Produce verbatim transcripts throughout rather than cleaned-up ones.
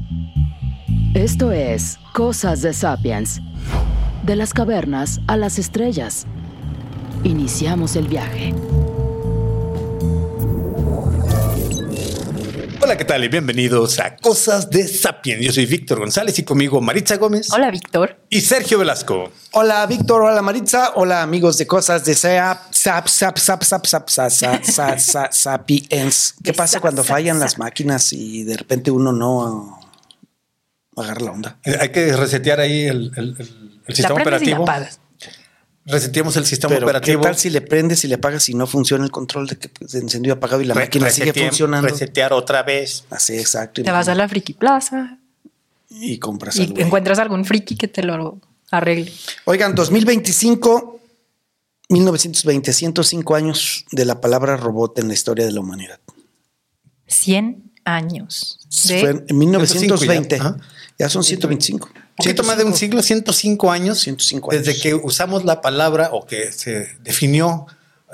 Esto es Cosas de Sapiens. De las cavernas a las estrellas. Iniciamos el viaje. Hola, ¿qué tal? Y bienvenidos a Cosas de Sapiens. Yo soy Víctor González y conmigo Maritza Gómez. Hola, Víctor. Y Sergio Velasco. Hola, Víctor. Hola, Maritza. Hola, amigos de Cosas de Sap, Sap, Sap, Sap, Sap, Sap, Sap, Sap, Sap, Sap, Sapiens. ¿Qué pasa cuando fallan las máquinas y de repente uno no agarra la onda? Hay que resetear ahí el, el, el, el sistema operativo. Reseteamos el sistema Pero operativo. ¿qué tal si le prendes y le apagas y no funciona el control de que de encendido apagado y la Re máquina sigue funcionando? Resetear otra vez. Así, exacto. Te vas a la Friki Plaza y compras y algo. encuentras algún friki que te lo arregle. Oigan, dos mil veinticinco, mil novecientos veinte, ciento cinco años de la palabra robot en la historia de la humanidad. cien años. De... Fue en mil novecientos veinte. Ya, ya son ciento veinticinco. Un poquito más de un siglo, ciento cinco años, ciento cinco años. desde que usamos la palabra o que se definió,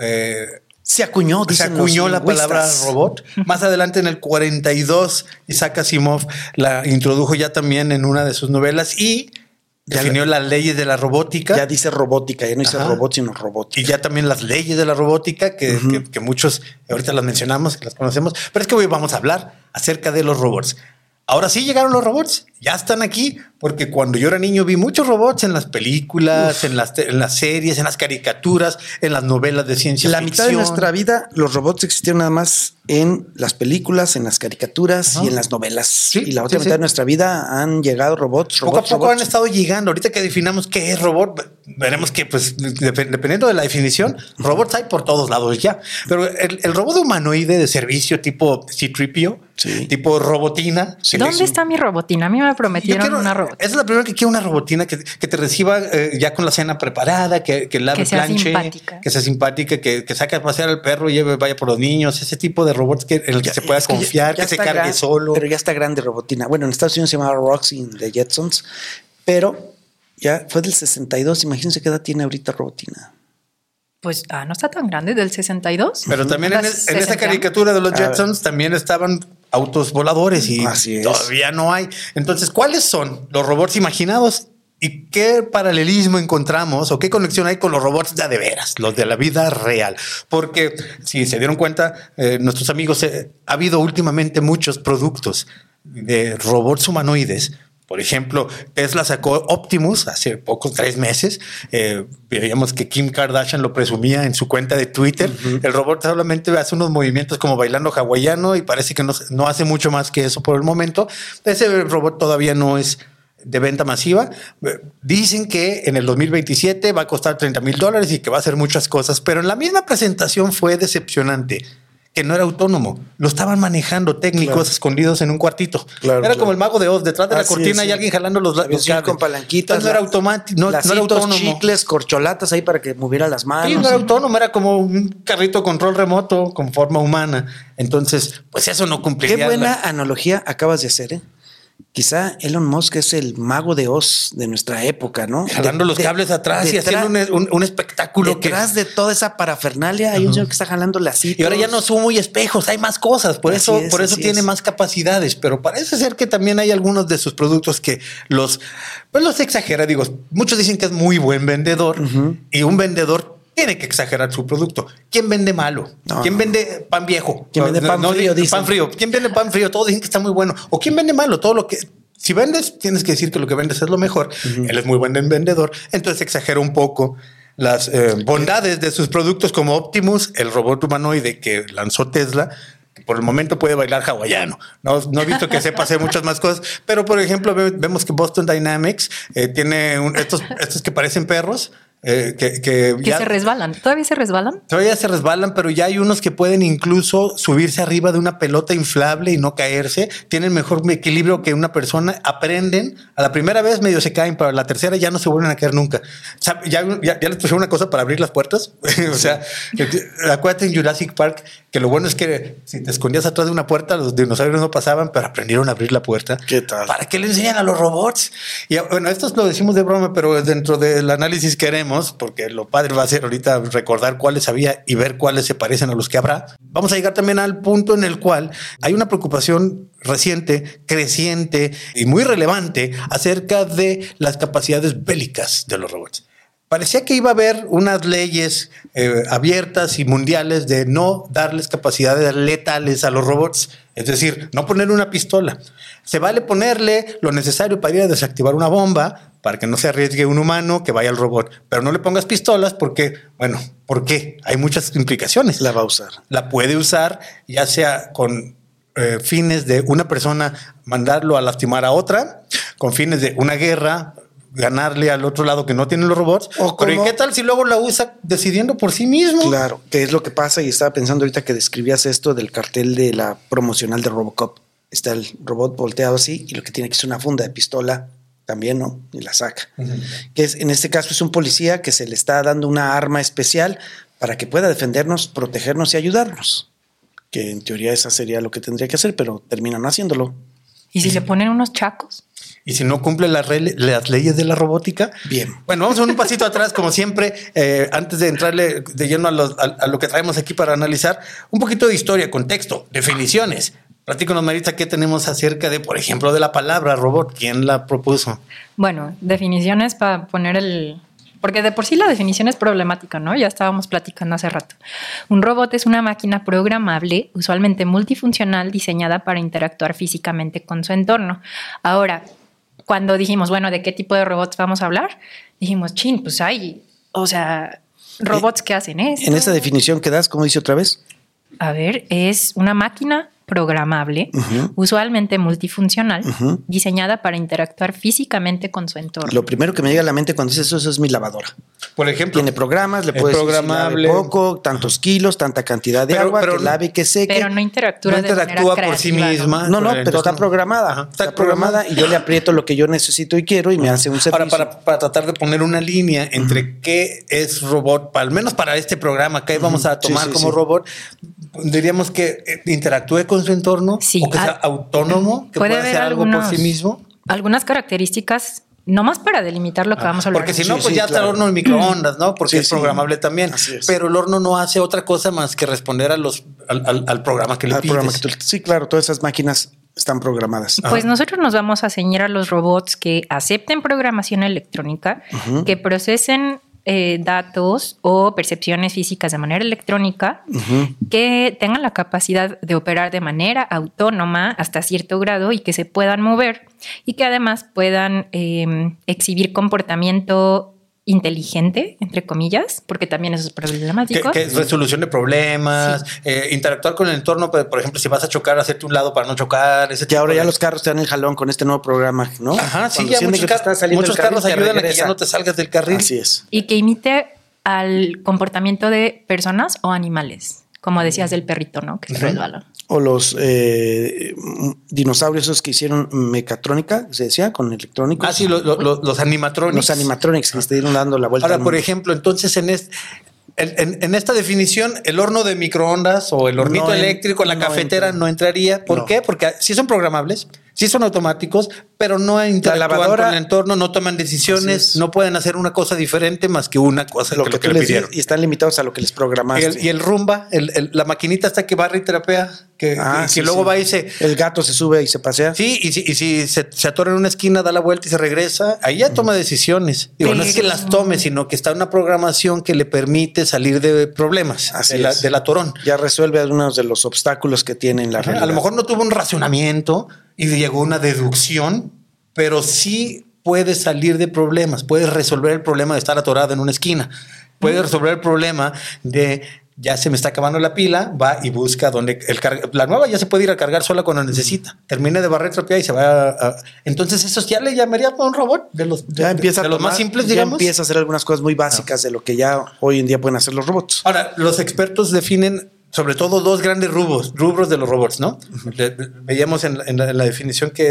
eh, se acuñó, se acuñó la palabra robot. Más adelante, en el cuarenta y dos, Isaac Asimov la introdujo ya también en una de sus novelas y ya definió la, las leyes de la robótica. Ya dice robótica, ya no dice Ajá. robot, sino robótica. Y ya también las leyes de la robótica que, uh-huh. que, que muchos ahorita las mencionamos, que las conocemos. Pero es que hoy vamos a hablar acerca de los robots. Ahora sí llegaron los robots, ya están aquí, porque cuando yo era niño vi muchos robots en las películas, en las, en las series, en las caricaturas, en las novelas de ciencia la ficción. La mitad de nuestra vida los robots existieron nada más en las películas, en las caricaturas Ajá. y en las novelas. Sí, y la otra sí, mitad sí. de nuestra vida han llegado robots, Poco robots, a poco robots. han estado llegando. Ahorita que definamos qué es robot, veremos que pues dependiendo de la definición, robots hay por todos lados ya. Pero el, el robot humanoide de servicio tipo C tres P O, sí. tipo robotina. ¿Dónde está mi robotina? A mí me prometieron quiero, una robotina. Esa es la primera que quiero, una robotina que, que te reciba eh, ya con la cena preparada, que, que lave, que sea planche, simpática. que sea simpática, que, que saque a pasear al perro y lleve, vaya por los niños. Ese tipo de robots que, en el que ya, se pueda confiar, que, ya, ya que se cargue gran, solo. Pero ya está grande robotina. Bueno, en Estados Unidos se llamaba Roxy de Jetsons, pero ya fue del sesenta y dos. Imagínense qué edad tiene ahorita robotina. Pues ah, no está tan grande, del sesenta y dos. Pero también en, en esa caricatura de los Jetsons también estaban autos voladores y todavía no hay. Entonces, ¿cuáles son los robots imaginados y qué paralelismo encontramos o qué conexión hay con los robots de, de veras, los de la vida real? Porque si se dieron cuenta, eh, nuestros amigos, eh, ha habido últimamente muchos productos de robots humanoides. Por ejemplo, Tesla sacó Optimus hace pocos, tres meses. Eh, veíamos que Kim Kardashian lo presumía en su cuenta de Twitter. Uh-huh. El robot solamente hace unos movimientos como bailando hawaiano y parece que no, no hace mucho más que eso por el momento. Ese robot todavía no es de venta masiva. Dicen que en el dos mil veintisiete va a costar treinta mil dólares y que va a hacer muchas cosas, pero en la misma presentación fue decepcionante. Que no era autónomo, lo estaban manejando técnicos claro. escondidos en un cuartito. Claro, era claro. como el mago de Oz, detrás de Así la cortina es, y sí. alguien jalando los labios con palanquitas. Entonces no era automático, no, no era autónomo. Chicles, corcholatas ahí para que moviera las manos. Sí, no era autónomo, era como un carrito control remoto con forma humana. Entonces, pues eso no cumpliría. Qué buena la... analogía acabas de hacer, ¿eh? Quizá Elon Musk es el mago de Oz de nuestra época, ¿no? Jalando de, los cables de, atrás de, y haciendo un, un, un espectáculo. Detrás que... de toda esa parafernalia hay uh-huh. un señor que está jalando las Y ahora ya no son muy espejos, hay más cosas. Por así eso, es, por eso tiene es. más capacidades. Pero parece ser que también hay algunos de sus productos que los, pues los exagera. Digo, muchos dicen que es muy buen vendedor uh-huh. y un vendedor tiene que exagerar su producto. ¿Quién vende malo? No, ¿Quién vende pan viejo? ¿Quién vende pan no, frío? No, pan frío. ¿Quién vende pan frío? Todos dicen que está muy bueno. ¿O quién vende malo? Todo lo que... Si vendes, tienes que decir que lo que vendes es lo mejor. Uh-huh. Él es muy buen vendedor. Entonces exagera un poco las eh, bondades de sus productos como Optimus, el robot humanoide que lanzó Tesla. Por el momento puede bailar hawaiano. No, no he visto que sepa hacer muchas más cosas, pero por ejemplo vemos que Boston Dynamics eh, tiene un, estos, estos que parecen perros. Eh, que, que, que ya, se resbalan. ¿Todavía se resbalan? Todavía se resbalan, pero ya hay unos que pueden incluso subirse arriba de una pelota inflable y no caerse. Tienen mejor equilibrio que una persona. Aprenden. A la primera vez medio se caen, pero a la tercera ya no se vuelven a caer nunca. O sea, ya, ya, ya les pusieron una cosa para abrir las puertas. O sea, que, acuérdate en Jurassic Park que lo bueno es que si te escondías atrás de una puerta, los dinosaurios no pasaban, pero aprendieron a abrir la puerta. ¿Qué tal? ¿Para qué le enseñan a los robots? Y bueno, esto lo decimos de broma, pero dentro del análisis que haremos mencionamos, porque lo padre va a ser ahorita recordar cuáles había y ver cuáles se parecen a los que habrá, vamos a llegar también al punto en el cual hay una preocupación reciente, creciente y muy relevante acerca de las capacidades bélicas de los robots. Parecía que iba a haber unas leyes eh, abiertas y mundiales de no darles capacidades letales a los robots. Es decir, no ponerle una pistola. Se vale ponerle lo necesario para ir a desactivar una bomba para que no se arriesgue un humano que vaya al robot. Pero no le pongas pistolas porque, bueno, ¿por qué? Hay muchas implicaciones. La va a usar. La puede usar ya sea con eh, fines de una persona mandarlo a lastimar a otra, con fines de una guerra, ganarle al otro lado que no tienen los robots. O pero ¿y qué tal si luego la usa decidiendo por sí mismo? Claro, que es lo que pasa. Y estaba pensando ahorita que describías esto del cartel de la promocional de Robocop. Está el robot volteado así y lo que tiene que es una funda de pistola también, ¿no? Y la saca. Uh-huh. Que es, en este caso es un policía que se le está dando una arma especial para que pueda defendernos, protegernos y ayudarnos. Que en teoría esa sería lo que tendría que hacer, pero terminan haciéndolo. ¿Y si le ponen unos chacos? Y si no cumple las, re- las leyes de la robótica. Bien. Bueno, vamos a un pasito atrás, como siempre, eh, antes de entrarle de lleno a, los, a, a lo que traemos aquí para analizar, un poquito de historia, contexto, definiciones. Platícanos, Maritza, ¿qué tenemos acerca de, por ejemplo, de la palabra robot? ¿Quién la propuso? Bueno, definiciones para poner el... Porque de por sí la definición es problemática, ¿no? Ya estábamos platicando hace rato. Un robot es una máquina programable, usualmente multifuncional, diseñada para interactuar físicamente con su entorno. Ahora, cuando dijimos, bueno, ¿de qué tipo de robots vamos a hablar? Dijimos, chin, pues hay, o sea, robots que hacen esto. En esa definición que das, ¿cómo dice otra vez? A ver, es una máquina programable, uh-huh. usualmente multifuncional, uh-huh. diseñada para interactuar físicamente con su entorno. Lo primero que me llega a la mente cuando dices eso, eso es mi lavadora. Por ejemplo, tiene programas, le puedes programable, decir poco, tantos kilos, tanta cantidad de pero, agua, pero, que lave, que seque. Pero no interactúa, no interactúa de por sí misma. No, no, pero entorno. está programada. Ajá, está, está programada, programada y yo le aprieto lo que yo necesito y quiero y me hace un servicio. Ahora, para, para tratar de poner una línea entre uh-huh. qué es robot, al menos para este programa que uh-huh. vamos a tomar sí, sí, como sí. robot, diríamos que interactúe con su entorno, sí. o que sea autónomo, que pueda hacer algo algunos, por sí mismo. Algunas características, no más para delimitar lo que ah, vamos a hablar. Porque si no, sí, pues sí, ya claro. está el horno en microondas, ¿no? Porque sí, es programable sí. también. Es. Pero el horno no hace otra cosa más que responder a los al, al, al programa que le al pides. Programa que tú, sí, claro, todas esas máquinas están programadas. Pues Ajá. nosotros nos vamos a ceñir a los robots que acepten programación electrónica, uh-huh. que procesen Eh, datos o percepciones físicas de manera electrónica, uh-huh. que tengan la capacidad de operar de manera autónoma hasta cierto grado y que se puedan mover y que además puedan eh, exhibir comportamiento inteligente, entre comillas, porque también eso es problemático. Que, que es resolución de problemas, sí. eh, interactuar con el entorno, por ejemplo, si vas a chocar, hacerte un lado para no chocar. Ese que ahora ya los carros te dan el jalón con este nuevo programa, ¿no? Ajá, sí, ya muchos, car- muchos carros ayudan a que ya no te salgas del carril. Así es. Y que imite al comportamiento de personas o animales, como decías del perrito, ¿no? Que uh-huh. resbala. O los eh, dinosaurios esos que hicieron mecatrónica, se decía, con electrónicos. Ah, sí, lo, lo, lo, los animatronics. Los animatronics que estuvieron dando la vuelta. Ahora, por ejemplo, entonces en este... En, en, en esta definición, el horno de microondas o el hornito no en, eléctrico en la no cafetera entra. no entraría. ¿Por no. qué? Porque sí son programables, sí son automáticos, pero no interactúan con el entorno, no toman decisiones, no pueden hacer una cosa diferente más que una cosa lo que, que, lo que tú le les pidieron. Y están limitados a lo que les programaste. Y el, y el rumba, el, el, la maquinita hasta que barra y trapea, que, ah, que, sí, que luego sí. va y se... El gato se sube y se pasea. Sí, y si, y si se, se atora en una esquina, da la vuelta y se regresa, ahí ya toma decisiones. Digo, pero no es que las tome, sino que está una programación que le permite salir de problemas, Así de, la, de la torón. Ya resuelve algunos de los obstáculos que tiene en la realidad. A lo mejor no tuvo un racionamiento y llegó una deducción, pero sí puede salir de problemas, puede resolver el problema de estar atorado en una esquina, puede resolver el problema de ya se me está acabando la pila, va y busca donde el carga, la nueva ya se puede ir a cargar sola cuando necesita, termina de barrer, trapear y se va a, a, entonces eso ya le llamaría a un robot de los, de, ya empieza de, de tomar, los más simples, ya digamos. Empieza a hacer algunas cosas muy básicas no. de lo que ya hoy en día pueden hacer los robots. Ahora, los expertos definen sobre todo dos grandes rubros, rubros de los robots, ¿no? Uh-huh. Le, veíamos en, en, la, en la definición que es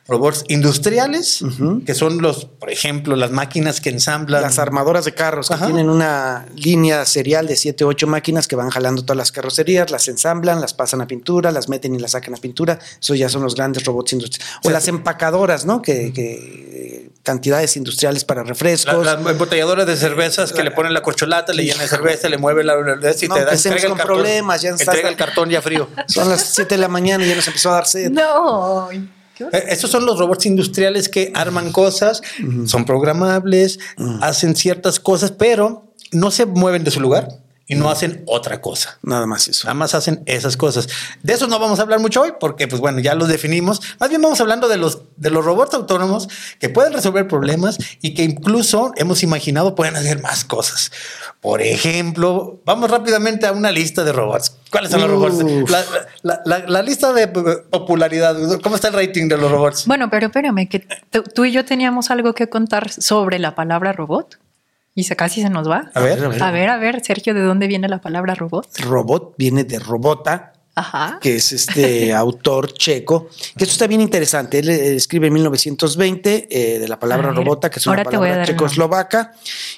robots industriales, uh-huh. que son los, por ejemplo, las máquinas que ensamblan. Las armadoras de carros, que Ajá. tienen una línea serial de siete, ocho máquinas que van jalando todas las carrocerías, las ensamblan, las pasan a pintura, las meten y las sacan a pintura. Eso ya son los grandes robots industriales. O sí. las empacadoras, ¿no? Que, que cantidades industriales para refrescos. La, la embotelladora de cervezas la, que le ponen la corcholata, le llena de cerveza, le mueve la... Y no, te da, entrega el cartón, problemas, ya estás, entrega el cartón ya frío. Son las siete de la mañana y ya nos empezó a dar sed. No... Estos son los robots industriales que arman cosas, uh-huh. son programables, uh-huh. hacen ciertas cosas, pero no se mueven de su lugar y no uh-huh. hacen otra cosa. Nada más eso. Nada más hacen esas cosas. De eso no vamos a hablar mucho hoy porque, pues bueno, ya los definimos. Más bien vamos hablando de los, de los robots autónomos que pueden resolver problemas y que incluso hemos imaginado pueden hacer más cosas. Por ejemplo, vamos rápidamente a una lista de robots. ¿Cuáles son los robots? La, la, la, la lista de popularidad. ¿Cómo está el rating de los robots? Bueno, pero espérame, que tú y yo teníamos algo que contar sobre la palabra robot. Y se casi se nos va. A ver, a ver. A ver, a ver, Sergio, ¿de dónde viene la palabra robot? Robot viene de robota. Ajá. Que es este autor checo, que esto está bien interesante. Él escribe en mil novecientos veinte eh, de la palabra ver, robota, que es una palabra checoslovaca.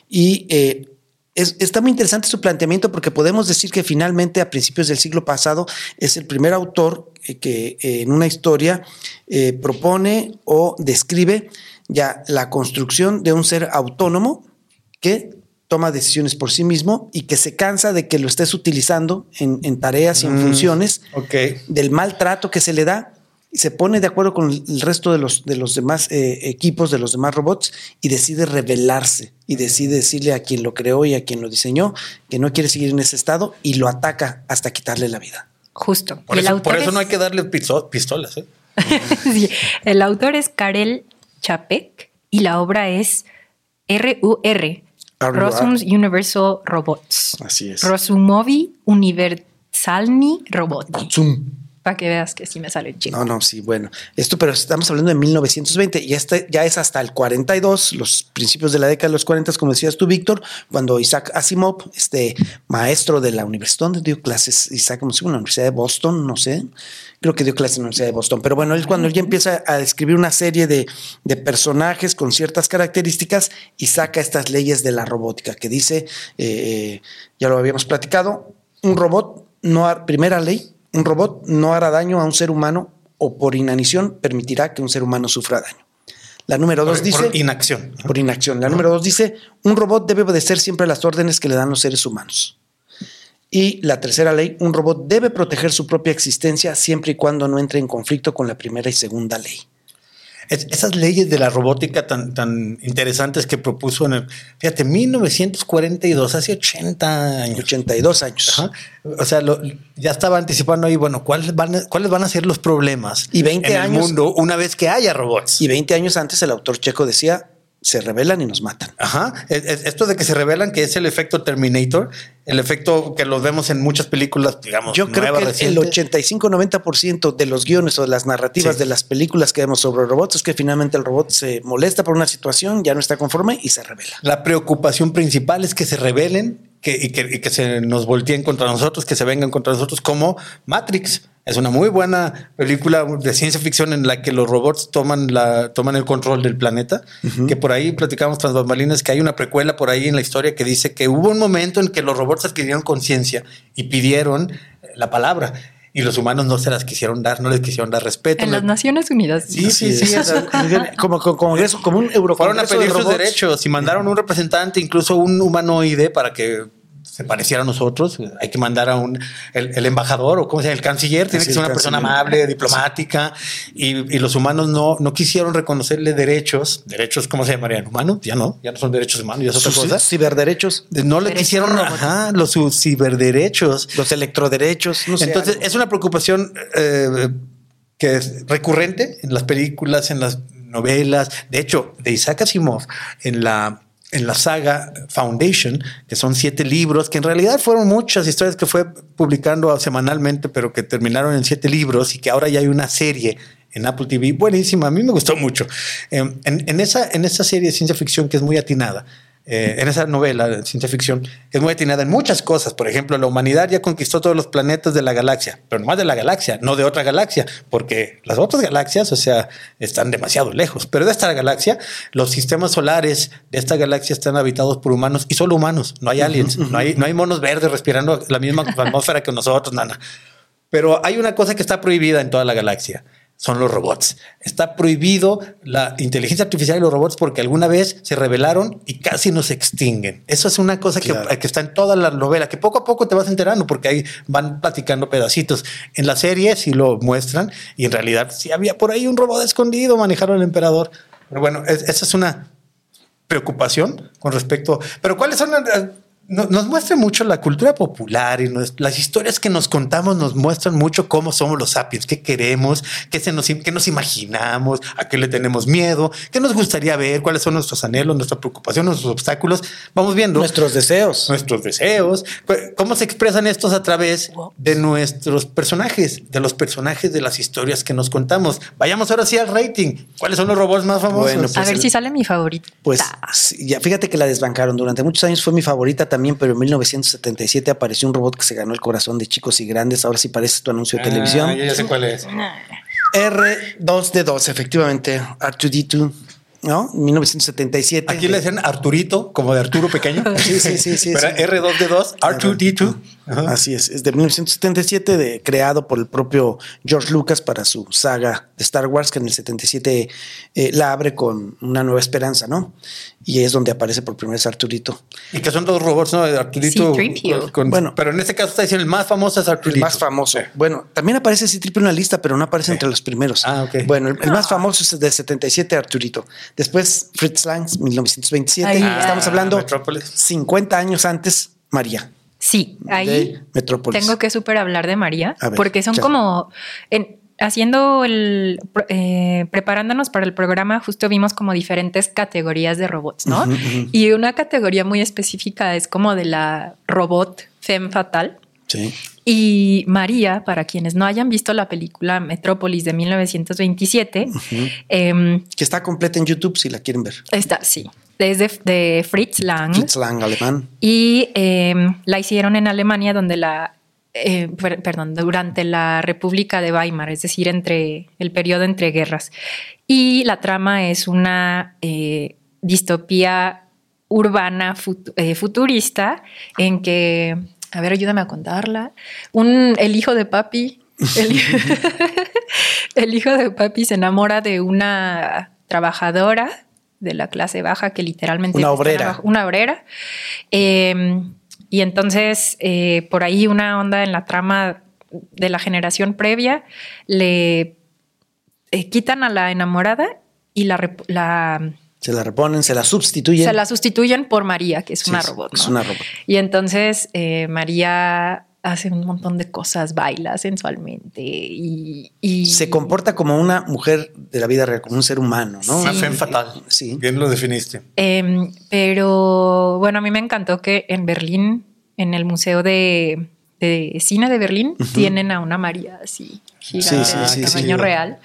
Y eh, es, está muy interesante su planteamiento porque podemos decir que finalmente a principios del siglo pasado es el primer autor eh, que eh, en una historia eh, propone o describe ya la construcción de un ser autónomo que toma decisiones por sí mismo y que se cansa de que lo estés utilizando en, en tareas y en mm, funciones, okay. del maltrato que se le da, y se pone de acuerdo con el resto de los, de los demás eh, equipos, de los demás robots, y decide rebelarse y decide decirle a quien lo creó y a quien lo diseñó que no quiere seguir en ese estado y lo ataca hasta quitarle la vida. Justo. Por, eso, por eso es... no hay que darle pistolas. ¿eh? Sí. El autor es Karel Čapek y la obra es R U R. Rozum's Universal Robots. Así es. Rozumovi Universalni Robot. Zoom. Para que veas que sí me sale chico. No, no, sí, bueno. Esto, pero estamos hablando de mil novecientos veinte y este ya es hasta el cuarenta y dos, los principios de la década de los cuarenta, como decías tú, Víctor, cuando Isaac Asimov, este maestro de la universidad, donde dio clases, Isaac, no sé, en la Universidad de Boston, no sé, creo que dio clases en la Universidad de Boston, pero bueno, él cuando ya empieza a describir una serie de, de personajes con ciertas características y saca estas leyes de la robótica que dice, eh, ya lo habíamos platicado, un robot no ha, primera ley, un robot no hará daño a un ser humano o por inanición permitirá que un ser humano sufra daño. La número dos por, dice... Por inacción. Por inacción. La uh-huh. número dos dice, un robot debe obedecer siempre las órdenes que le dan los seres humanos. Y la tercera ley, un robot debe proteger su propia existencia siempre y cuando no entre en conflicto con la primera y segunda ley. Es, esas leyes de la robótica tan, tan interesantes que propuso en el, fíjate, mil novecientos cuarenta y dos, hace ochenta años. ochenta y dos años. Ajá. O sea, lo, ya estaba anticipando ahí, bueno, ¿cuáles van a, cuáles van a ser los problemas y veinte en años, el mundo una vez que haya robots? Y veinte años antes el autor checo decía, se rebelan y nos matan. Ajá. Esto de que se rebelan, que es el efecto Terminator, el efecto que los vemos en muchas películas, digamos. Yo creo que recientes. El ochenta y cinco noventa por ciento de los guiones o de las narrativas sí. de las películas que vemos sobre robots es que finalmente el robot se molesta por una situación, ya no está conforme y se rebela. La preocupación principal es que se rebelen que, y, que, y que se nos volteen contra nosotros, que se vengan contra nosotros, como Matrix. Es una muy buena película de ciencia ficción en la que los robots toman la toman el control del planeta, uh-huh. que por ahí platicamos tras bambalinas que hay una precuela por ahí en la historia que dice que hubo un momento en que los robots adquirieron conciencia y pidieron la palabra y los humanos no se las quisieron dar, no les quisieron dar respeto. En las Naciones Unidas. Sí, sí, sí. sí como, como, como, como un eurocongreso. Fueron a pedir sus derechos y mandaron un representante, incluso un humanoide, para que se pareciera a nosotros. Hay que mandar a un el, el embajador o cómo se llama, el canciller, tiene sí, que ser una persona amable, diplomática, y, y los humanos no, no quisieron reconocerle derechos, derechos, ¿cómo se llamarían? ¿Humanos? Ya no, ya no son derechos humanos, ya es otra Sus cosa. Ciberderechos. No le quisieron, ajá, los sus ciberderechos, los electroderechos. No sé, entonces algo. Es una preocupación eh, que es recurrente en las películas, en las novelas. De hecho, de Isaac Asimov, en la en la saga Foundation, que son siete libros, que en realidad fueron muchas historias que fue publicando semanalmente, pero que terminaron en siete libros y que ahora ya hay una serie en Apple T V. Buenísima, a mí me gustó mucho. En, en, esa, en esa serie de ciencia ficción que es muy atinada, eh, en esa novela de ciencia ficción, es muy atinada en muchas cosas. Por ejemplo, la humanidad ya conquistó todos los planetas de la galaxia, pero nomás de la galaxia, no de otra galaxia, porque las otras galaxias, o sea, están demasiado lejos. Pero de esta galaxia, los sistemas solares de esta galaxia están habitados por humanos y solo humanos. No hay aliens, uh-huh, no hay, no hay monos verdes respirando la misma atmósfera que nosotros, nada. Pero hay una cosa que está prohibida en toda la galaxia. Son los robots. Está prohibido la inteligencia artificial y los robots porque alguna vez se rebelaron y casi nos extinguen. Eso es una cosa claro. que, que está en toda la novela, que poco a poco te vas enterando porque ahí van platicando pedacitos. En la serie sí lo muestran y en realidad sí había por ahí un robot escondido, manejaron al emperador. Pero bueno, es, esa es una preocupación con respecto. Pero ¿cuáles son? Nos muestra mucho la cultura popular y nos, las historias que nos contamos nos muestran mucho cómo somos los sapiens, qué queremos, qué, se nos, qué nos imaginamos, a qué le tenemos miedo, qué nos gustaría ver, cuáles son nuestros anhelos, nuestra preocupación, nuestros obstáculos. Vamos viendo nuestros deseos, nuestros deseos, cómo se expresan estos a través de nuestros personajes, de los personajes de las historias que nos contamos. Vayamos ahora sí al rating. ¿Cuáles son los robots más famosos? Bueno, pues a ver el, si sale mi favorita. Pues ya fíjate que la desbancaron. Durante muchos años fue mi favorita también, pero en mil novecientos setenta y siete apareció un robot que se ganó el corazón de chicos y grandes. Ahora sí parece tu anuncio de ah, televisión. Yo ya sé cuál es. R dos D dos, efectivamente. R dos D dos, ¿no? mil novecientos setenta y siete. Aquí le decían Arturito, como de Arturo pequeño. Sí, sí, sí. sí Pero sí. R dos D dos, R dos D dos. Ajá. Así es, es de mil novecientos setenta y siete, de, creado por el propio George Lucas para su saga de Star Wars, que en el setenta y siete eh, la abre con Una Nueva Esperanza, ¿no? Y es donde aparece por primera vez Arturito. Y que son dos robots, ¿no? De Arturito. Sí, con, con, bueno, pero en este caso está diciendo el más famoso es Arturito. El más famoso. Sí. Bueno, también aparece C tres P O en la lista, pero no aparece sí. entre los primeros. Ah, ok. Bueno, el, el más famoso es del setenta y siete, Arturito. Después Fritz Lang, mil novecientos veintisiete. Ahí, Estamos ah, hablando Metrópolis. cincuenta años antes, María. Sí, ahí tengo que súper hablar de María, ver, porque son ya. como en, haciendo el eh, preparándonos para el programa, justo vimos como diferentes categorías de robots, ¿no? Uh-huh, uh-huh. Y una categoría muy específica es como de la robot femme fatale. Sí. Y María, para quienes no hayan visto la película Metrópolis de mil novecientos veintisiete, uh-huh. eh, que está completa en YouTube si la quieren ver. Está, sí. Es de, de Fritz Lang. Fritz Lang, alemán. Y eh, la hicieron en Alemania, donde la, eh, per, perdón, durante la República de Weimar, es decir, entre el periodo entre guerras. Y la trama es una eh, distopía urbana fut, eh, futurista en que, a ver, ayúdame a contarla. Un, el hijo de papi, el, el hijo de papi se enamora de una trabajadora de la clase baja que literalmente... Una obrera. Una obrera. Eh, y entonces, eh, por ahí una onda en la trama de la generación previa, le eh, quitan a la enamorada y la, la... Se la reponen, se la sustituyen. Se la sustituyen por María, que es sí, una robot, ¿no? Es una robot. Y entonces eh, María hace un montón de cosas, baila sensualmente y, y... Se comporta como una mujer de la vida real, como un ser humano, ¿no? Sí. Una femme fatale. Sí. Bien lo definiste. Eh, pero bueno, a mí me encantó que en Berlín, en el Museo de, de Cine de Berlín, uh-huh. tienen a una María así, gigante, sí, sí, de sí, tamaño sí, real.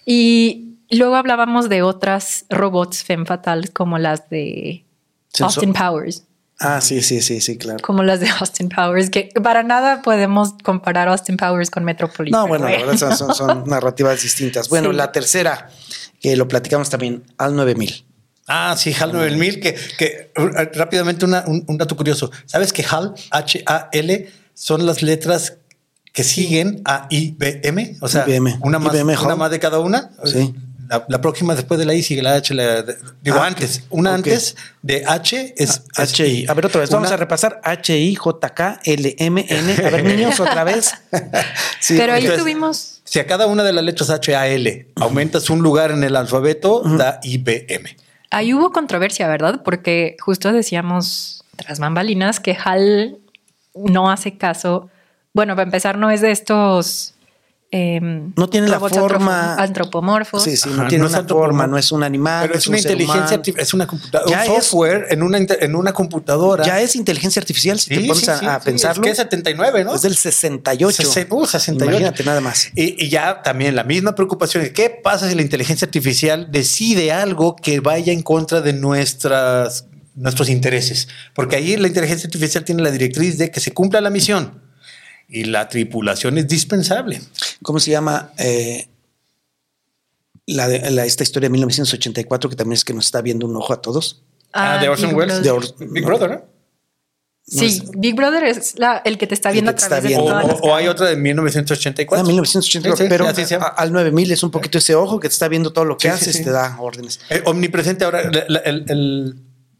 Y luego hablábamos de otras robots femme fatales como las de Sensor. Austin Powers. Ah, sí, sí, sí, sí, claro. Como las de Austin Powers, que para nada podemos comparar Austin Powers con Metropolis. No, bueno, la verdad son, son, son narrativas distintas. Bueno, sí. La tercera, que lo platicamos también, H A L nueve mil. Ah, sí, H A L nueve mil, que, que rápidamente una, un, un dato curioso. ¿Sabes que H A L, H A L, son las letras que siguen a I B M? O sea, I B M. Una, más, I B M, una más de cada una. Sí. La, la próxima después de la I sigue la H. La, de, digo, ah, antes. Una okay. antes de H es H I. A ver, otra vez. Una... Vamos a repasar. H I J K L M N. A ver, niños, otra vez. Sí. Pero ahí entonces, tuvimos... Si a cada una de las letras H A L aumentas un lugar en el alfabeto, uh-huh. da I B M. Ahí hubo controversia, ¿verdad? Porque justo decíamos tras bambalinas que H A L no hace caso. Bueno, para empezar, no es de estos... Eh, no tiene la forma antropomorfos. Sí, sí, no Ajá, tiene no una forma, no es un animal. Pero es, es una un inteligencia artificial, es una computadora. Un software en una, en una computadora. Ya es inteligencia artificial, si sí, te pones sí, a, sí, a sí, pensarlo. Es que es setenta y nueve, ¿no? Es del sesenta y ocho. Sese, uh, sesenta y ocho. Imagínate nada más. Y, y ya también la misma preocupación. ¿Qué pasa si la inteligencia artificial decide algo que vaya en contra de nuestras nuestros intereses, porque ahí la inteligencia artificial tiene la directriz de que se cumpla la misión y la tripulación es dispensable. ¿Cómo se llama eh, la, de, la esta historia de mil novecientos ochenta y cuatro que también es que nos está viendo un ojo a todos? Ah, de Orson Welles. De Or Big Brother, ¿no? Sí, no es, Big Brother es la, el que te está viendo a través de todas las o, o hay otra de mil novecientos ochenta y cuatro. Ah, mil novecientos ochenta y cuatro, sí, sí, pero a, al nueve mil es un poquito ese ojo que te está viendo todo lo que sí, haces, sí, sí. te da órdenes. Eh, omnipresente. Ahora, el, el, el,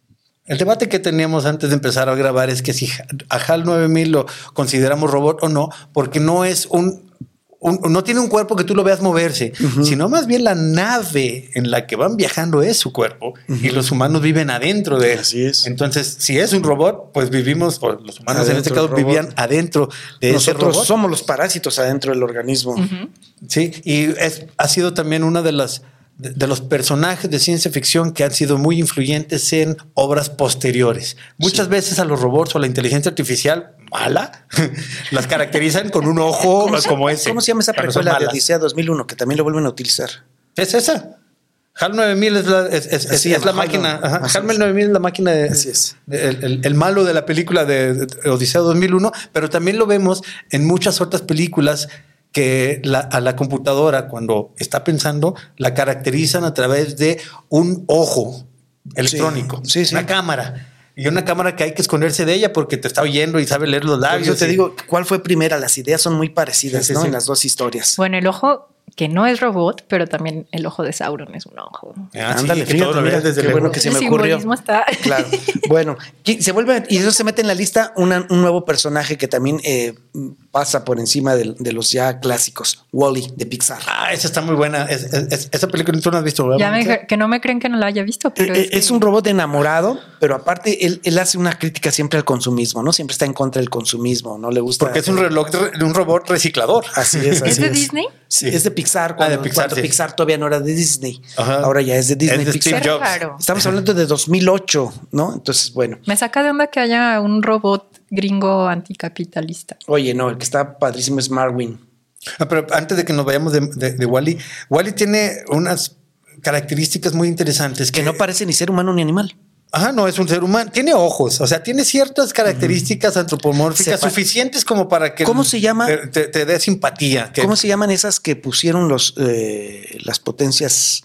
el debate que teníamos antes de empezar a grabar es que si a HAL nueve mil lo consideramos robot o no, porque no es un... Un, no tiene un cuerpo que tú lo veas moverse, uh-huh. sino más bien la nave en la que van viajando es su cuerpo uh-huh. y los humanos viven adentro de él. Así es. Entonces, si es un robot, pues vivimos, pues los humanos adentro en este caso vivían adentro de Nosotros ese robot. Nosotros somos los parásitos adentro del organismo. Uh-huh. Sí, y es, ha sido también una de las de, de los personajes de ciencia ficción que han sido muy influyentes en obras posteriores. Muchas sí. veces a los robots o la inteligencia artificial mala las caracterizan con un ojo como ese. ¿Cómo se llama esa precuela de Odisea dos mil uno que también lo vuelven a utilizar? Es esa. HAL nueve mil es la, es, es, es, es la máquina. HAL nueve mil es la máquina de, Así es. de, el, el, el malo de la película de, de Odisea dos mil uno, pero también lo vemos en muchas otras películas que la, a la computadora cuando está pensando la caracterizan a través de un ojo electrónico, sí, sí, sí. una cámara. Y una cámara que hay que esconderse de ella porque te está oyendo y sabe leer los labios. Yo te y... digo, ¿cuál fue primera? Las ideas son muy parecidas, sí, sí, ¿no? Sí. En las dos historias. Bueno, el ojo que no es robot, pero también el ojo de Sauron es un ojo. Ah, ándale, sí, que todo lo veas desde qué bueno que se me ocurrió. Está. Claro. Bueno, se vuelve y eso se mete en la lista una, un nuevo personaje que también eh, pasa por encima de, de los ya clásicos, Wall-E de Pixar. Ah, esa está muy buena. Es, es, es, esa película tú no has visto, ¿verdad? Ya me, que no me creen que no la haya visto, pero eh, es, que... es un robot enamorado, pero aparte él, él hace una crítica siempre al consumismo, ¿no? Siempre está en contra del consumismo, no le gusta. Porque es un reloj, un robot reciclador. Así es. Así ¿Es de es. Disney? Sí. Es de Pixar. Cuando, ah, de Pixar, cuando sí. Pixar todavía no era de Disney. Ajá. Ahora ya es de Disney. Es de Pixar. Steve Jobs. Claro. Estamos hablando de dos mil ocho, ¿no? Entonces, bueno. Me saca de onda que haya un robot gringo anticapitalista. Oye, no, el que está padrísimo es Marvin. Ah, pero antes de que nos vayamos de, de, de Wall-E, Wall-E tiene unas características muy interesantes. Que, que no parece ni ser humano ni animal. Ajá, no es un ser humano. Tiene ojos, o sea, tiene ciertas características uh-huh. antropomórficas Sepa. suficientes como para que ¿Cómo se llama? te, te, te dé simpatía. Que... ¿Cómo se llaman esas que pusieron los eh, las potencias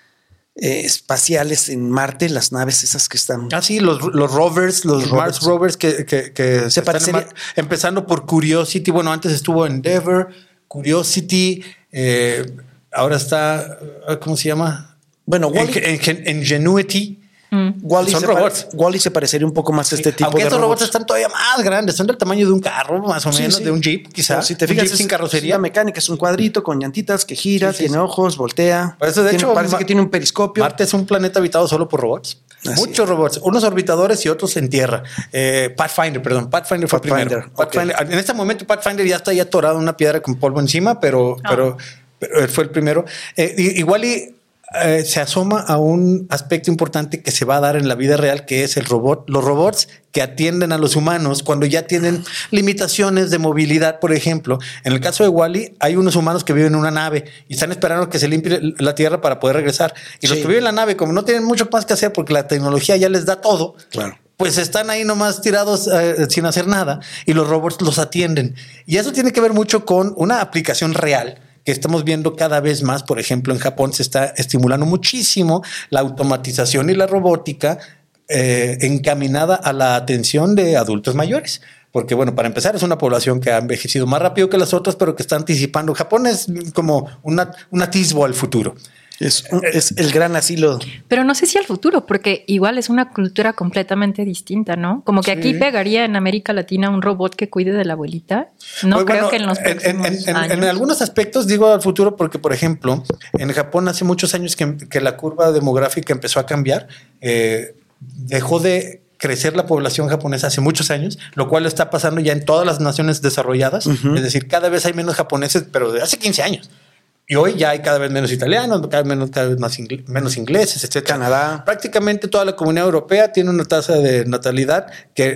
eh, espaciales en Marte, las naves esas que están? Ah, sí, los, los rovers, los, los Mars rovers que, que, que se parecería... empezando por Curiosity. Bueno, antes estuvo Endeavour, Curiosity, eh, ahora está, ¿cómo se llama? Bueno, Wall-E. En, en, Ingenuity. Mm. Wall-E son se robots. Wall-E se parecería un poco más a este sí, tipo aunque de estos robots. robots están todavía más grandes, son del tamaño de un carro, más o menos, sí, sí. de un Jeep, quizás. Si te fijas, un Jeep es, sin carrocería. La mecánica es un cuadrito con llantitas que gira, sí, sí, tiene sí. ojos, voltea. Por eso, de tiene, hecho, parece que tiene un periscopio. Marte es un planeta habitado solo por robots. Así Muchos es. robots, unos orbitadores y otros en tierra. Eh, Pathfinder, perdón, Pathfinder fue Pathfinder, primero. okay. Pathfinder, en este momento Pathfinder ya está ahí atorado en una piedra con polvo encima, pero, oh. pero, pero él fue el primero. Eh, igual y Eh, se asoma a un aspecto importante que se va a dar en la vida real, que es el robot, los robots que atienden a los humanos cuando ya tienen limitaciones de movilidad, por ejemplo. En el caso de Wall-E, hay unos humanos que viven en una nave y están esperando que se limpie la tierra para poder regresar. Y sí. los que viven en la nave, como no tienen mucho más que hacer porque la tecnología ya les da todo, claro. pues están ahí nomás tirados eh, sin hacer nada y los robots los atienden. Y eso tiene que ver mucho con una aplicación real que estamos viendo cada vez más. Por ejemplo, en Japón se está estimulando muchísimo la automatización y la robótica eh, encaminada a la atención de adultos mayores. Porque, bueno, para empezar, es una población que ha envejecido más rápido que las otras, pero que está anticipando. Japón es como una, un atisbo al futuro. Es, es el gran asilo. Pero no sé si al futuro, porque igual es una cultura completamente distinta, ¿no? Como que sí. aquí pegaría en América Latina un robot que cuide de la abuelita. No pues creo bueno, que en los próximos en, en, años. En, en algunos aspectos digo al futuro porque, por ejemplo, en Japón hace muchos años que, que la curva demográfica empezó a cambiar. Eh, dejó de crecer la población japonesa hace muchos años, lo cual está pasando ya en todas las naciones desarrolladas. Uh-huh. Es decir, cada vez hay menos japoneses, pero de hace quince años. Y hoy ya hay cada vez menos italianos, cada vez menos, cada vez más ingl- menos ingleses, etcétera. Canadá. Prácticamente toda la comunidad europea tiene una tasa de natalidad que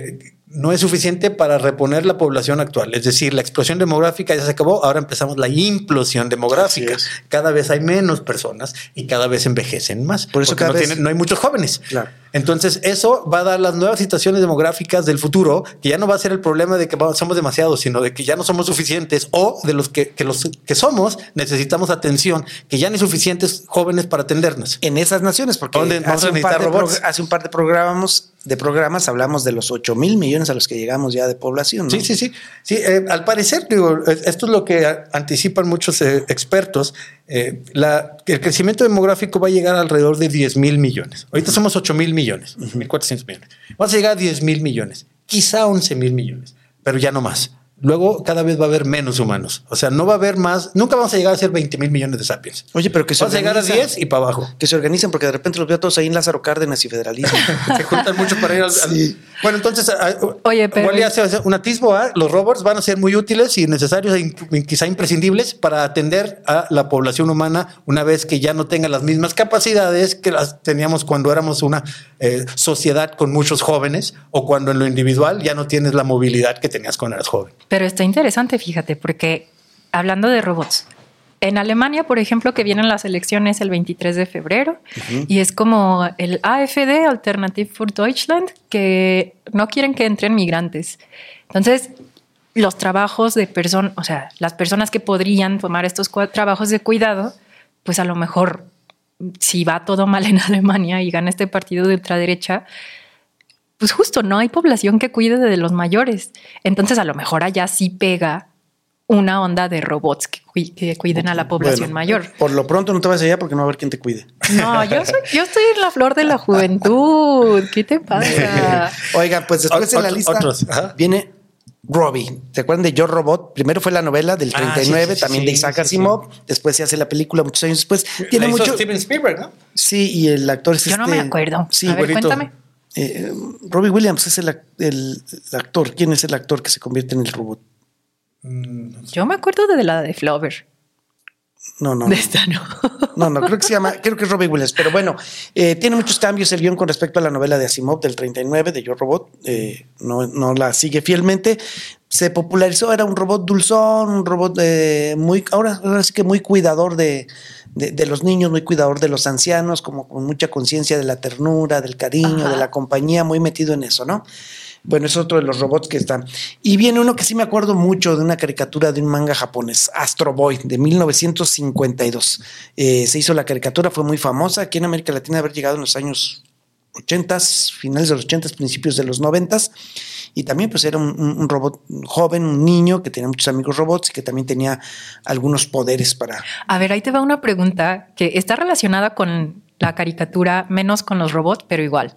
no es suficiente para reponer la población actual. Es decir, la explosión demográfica ya se acabó, ahora empezamos la implosión demográfica. Cada vez hay menos personas y cada vez envejecen más. Por eso cada no, vez... tienen, no hay muchos jóvenes. Claro. Entonces eso va a dar las nuevas situaciones demográficas del futuro, que ya no va a ser el problema de que somos demasiados, sino de que ya no somos suficientes, o de los que, que los que somos necesitamos atención, que ya no hay suficientes jóvenes para atendernos. En esas naciones, porque hace un, par de robots? hace un par de programas, de programas hablamos de los ocho mil millones a los que llegamos ya de población, ¿no? Sí, sí, sí. sí eh, al parecer, digo, esto es lo que anticipan muchos eh, expertos. Eh, la, el crecimiento demográfico va a llegar a alrededor de diez mil millones. Ahorita uh-huh. somos ocho mil millones, uh-huh. mil cuatrocientos millones. Vamos a llegar a diez mil millones, quizá once mil millones, pero ya no más. Luego cada vez va a haber menos humanos. O sea, no va a haber más. Nunca vamos a llegar a ser veinte mil millones de sapiens. Oye, pero que se vamos a llegar a diez y para abajo. Que se organicen, porque de repente los veo todos ahí en Lázaro Cárdenas y Federalismo. Se juntan mucho para ir al... Sí. Bueno, entonces, Oye, pero... igual ya hace un atisbo. ¿eh? Los robots van a ser muy útiles y necesarios e quizá imprescindibles para atender a la población humana una vez que ya no tenga las mismas capacidades que las teníamos cuando éramos una eh, sociedad con muchos jóvenes, o cuando en lo individual ya no tienes la movilidad que tenías cuando eras joven. Pero está interesante, fíjate, porque hablando de robots, en Alemania, por ejemplo, que vienen las elecciones el veintitrés de febrero, uh-huh. y es como el A F D, Alternative für Deutschland, que no quieren que entren migrantes. Entonces, los trabajos de personas, o sea, las personas que podrían tomar estos trabajos de cuidado, pues a lo mejor, si va todo mal en Alemania y gana este partido de ultraderecha, pues justo no hay población que cuide de los mayores. Entonces a lo mejor allá sí pega una onda de robots que, cu que cuiden a la población bueno, mayor. Por lo pronto no te vas allá porque no va a haber quien te cuide. No, yo, soy, yo estoy en la flor de la juventud. ¿Qué te pasa? Oiga, pues después o, en la lista otros, viene Robbie. ¿Se acuerdan de Yo Robot? Primero fue la novela del treinta y nueve, ah, sí, sí, también sí, de Isaac sí, Asimov. Sí. Después se hace la película muchos años después. Tiene la mucho... hizo Steven Spielberg, ¿no? Sí, y el actor es Yo este... no me acuerdo. Sí, a ver, güerito. Cuéntame. Eh, Robbie Williams es el, el, el actor. ¿Quién es el actor que se convierte en el robot? Yo me acuerdo de la de Flover. No, no. De esta no. No, no, creo que se llama, creo que es Robbie Williams. Pero bueno, eh, tiene muchos cambios el guión con respecto a la novela de Asimov del treinta y nueve, de Yo Robot. Eh, no, no la sigue fielmente. Se popularizó, era un robot dulzón, un robot de muy, ahora, ahora sí que muy cuidador de, de, de los niños, muy cuidador de los ancianos, como con mucha conciencia de la ternura, del cariño, Ajá. de la compañía, muy metido en eso, ¿no? Bueno, es otro de los robots que están. Y viene uno que sí me acuerdo mucho de una caricatura de un manga japonés, Astro Boy, de mil novecientos cincuenta y dos. Eh, se hizo la caricatura, fue muy famosa aquí en América Latina, haber llegado en los años ochentas, finales de los ochentas, principios de los noventas. Y también pues era un, un robot joven, un niño que tenía muchos amigos robots y que también tenía algunos poderes para... A ver, ahí te va una pregunta que está relacionada con la caricatura, menos con los robots, pero igual.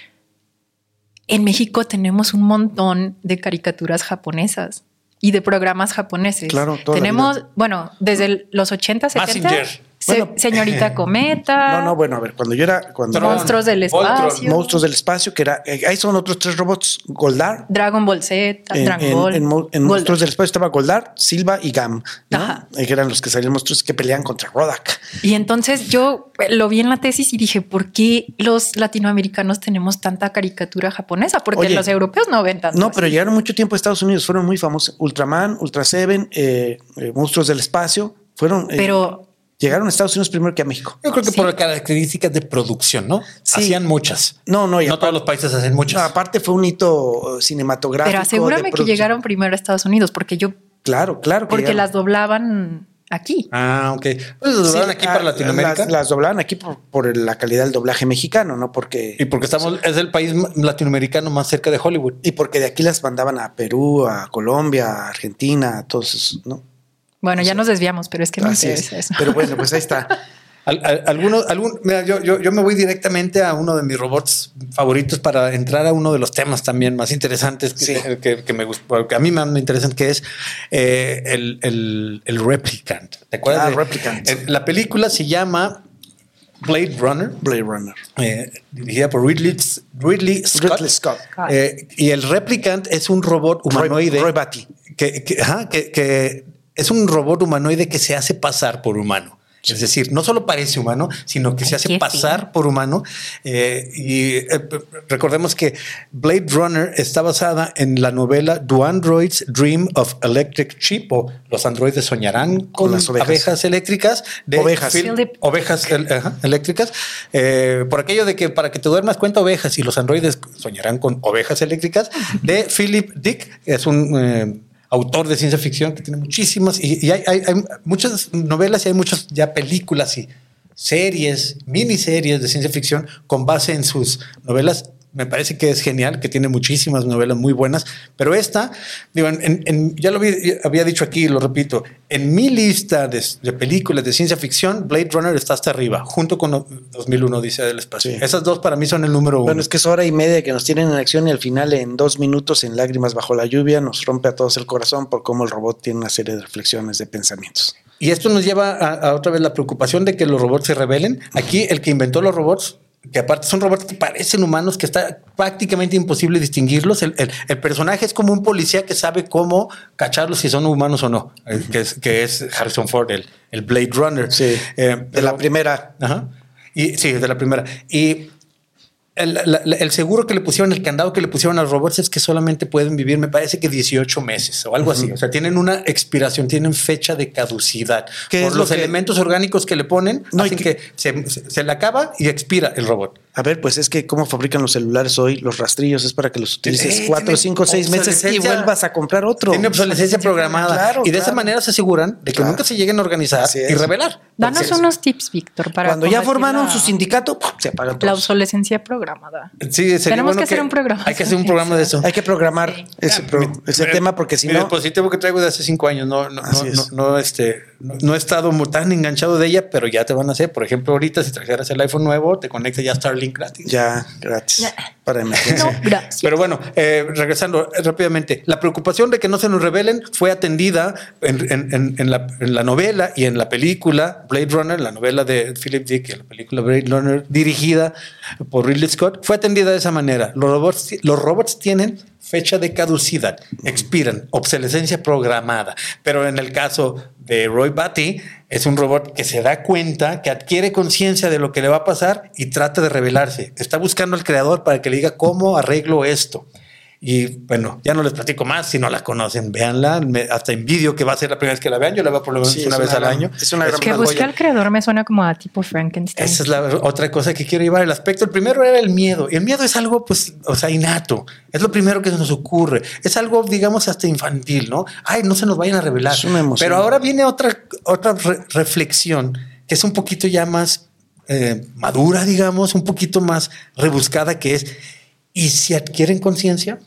En México tenemos un montón de caricaturas japonesas y de programas japoneses. Claro, tenemos, bueno, desde los ochenta, setenta. Se, bueno, señorita Cometa. No, no, bueno, a ver, cuando yo era... Cuando Monstruos del Espacio. Monstruos del Espacio, que era... Eh, ahí son otros tres robots, Goldar. Dragon Ball Z, en, Dragon en, Ball. En, en, en Monstruos del Espacio estaba Goldar, Silva y Gam, ¿no? Que eran los que salían monstruos que peleaban contra Rodak. Y entonces yo lo vi en la tesis y dije, ¿por qué los latinoamericanos tenemos tanta caricatura japonesa? Porque Oye, los europeos no ven tanto. No, pero así. Llegaron mucho tiempo a Estados Unidos, fueron muy famosos. Ultraman, Ultra Seven, eh, eh, Monstruos del Espacio, fueron... Eh, pero... Llegaron a Estados Unidos primero que a México. Yo creo que sí. por características de producción, ¿no? Sí. Hacían muchas. No, no. No aparte, todos los países hacen muchas. No, aparte fue un hito cinematográfico. Pero asegúrame que llegaron primero a Estados Unidos, porque yo... Claro, claro. Porque llegaron. las doblaban aquí. Ah, ok. Pues las doblaban sí, aquí para Latinoamérica. Las, las doblaban aquí por, por la calidad del doblaje mexicano, ¿no? Porque... Y porque estamos, es el país latinoamericano más cerca de Hollywood. Y porque de aquí las mandaban a Perú, a Colombia, a Argentina, a todos esos, ¿no? Bueno, ya nos desviamos, pero es que me interesa eso. Pero bueno, pues ahí está. Al, al, algunos, algún, mira, yo, yo, yo me voy directamente a uno de mis robots favoritos para entrar a uno de los temas también más interesantes que, sí. que, que me gusta, que a mí más me interesan, que es eh, el, el, el Replicant. ¿Te acuerdas? Ah, de, Replicant. Eh, la película se llama Blade Runner. Blade Runner. Eh, dirigida por Ridley, Ridley Scott. Ridley Scott. Eh, y el Replicant es un robot humanoide. Roy, Roy Batty. Que, que, ajá, que, que es un robot humanoide que se hace pasar por humano. Sí. Es decir, no solo parece humano, sino que se hace pasar fin. por humano. Eh, y eh, recordemos que Blade Runner está basada en la novela Do Androids Dream of Electric Sheep? O Los androides soñarán con, con las ovejas. abejas eléctricas. De ovejas. Phil, ovejas el, uh, eléctricas. Eh, por aquello de que para que te duermas cuenta ovejas y los androides soñarán con ovejas eléctricas. De Philip Dick, es un... Eh, autor de ciencia ficción que tiene muchísimas y, y hay, hay, hay muchas novelas y hay muchas ya películas y series, miniseries de ciencia ficción con base en sus novelas. Me parece que es genial, que tiene muchísimas novelas muy buenas, pero esta, digo, en, en, ya lo había, había dicho aquí y lo repito, en mi lista de, de películas de ciencia ficción, Blade Runner está hasta arriba, junto con dos mil uno Odisea del Espacio. Sí. Esas dos para mí son el número uno. Bueno, es que es hora y media que nos tienen en acción y al final en dos minutos en Lágrimas bajo la lluvia nos rompe a todos el corazón por cómo el robot tiene una serie de reflexiones, de pensamientos. Y esto nos lleva a, a otra vez la preocupación de que los robots se rebelen. Aquí el que inventó los robots, que aparte son robots que parecen humanos, que está prácticamente imposible distinguirlos. El, el, el personaje es como un policía que sabe cómo cacharlos si son humanos o no, que es, que es Harrison Ford, el, el Blade Runner. Sí, eh, de pero, la primera. Ajá. Y, sí, de la primera. Y el, la, el seguro que le pusieron, el candado que le pusieron a los robots es que solamente pueden vivir, me parece que dieciocho meses o algo uh-huh. así. O sea, tienen una expiración, tienen fecha de caducidad. Por los que... elementos orgánicos que le ponen, no, hacen que, que se, se, se le acaba y expira el robot. A ver, pues es que cómo fabrican los celulares hoy, los rastrillos es para que los utilices eh, cuatro, cinco, seis meses y vuelvas a comprar otro. Tiene obsolescencia programada. Claro, y de claro. esa manera se aseguran de que claro. nunca se lleguen a organizar y revelar. Danos Entonces, unos tips, Víctor, para cuando ya formaron la... su sindicato, se apagan todos. La obsolescencia programada. Sí, tenemos bueno que hacer que un programa. Hay que hacer un programa de eso. Hay que programar sí. ese, pro, mi, ese mi, tema porque si mi no. El dispositivo que traigo de hace cinco años no, no, no, no, no, este, no, no he estado tan enganchado de ella, pero ya te van a hacer. Por ejemplo, ahorita si trajeras el iPhone nuevo, te conecta ya Starlink gratis. Ya. Gratis. Para emergencia. No, gracias. Pero bueno, eh, regresando rápidamente, la preocupación de que no se nos rebelen fue atendida en, en, en, en, la, en la novela y en la película Blade Runner, la novela de Philip Dick y la película Blade Runner dirigida por Ridley Scott, fue atendida de esa manera. Los robots, los robots tienen fecha de caducidad, expiran, obsolescencia programada. Pero en el caso de Roy Batty, es un robot que se da cuenta, que adquiere conciencia de lo que le va a pasar y trata de rebelarse. Está buscando al creador para que le diga cómo arreglo esto. Y bueno, ya no les platico más si no la conocen. Véanla, me, hasta envidio que va a ser la primera vez que la vean. Yo la veo por lo menos sí, una vez una, al año. Es una es gran que busque al creador me suena como a tipo Frankenstein. Esa es la otra cosa que quiero llevar el aspecto. El primero era el miedo. Y el miedo es algo, pues, o sea, innato. Es lo primero que se nos ocurre. Es algo, digamos, hasta infantil, ¿no? Ay, no se nos vayan a revelar. Es una emoción. Pero ahora viene otra, otra re reflexión que es un poquito ya más eh, madura, digamos, un poquito más rebuscada, que es, ¿y si adquieren conciencia?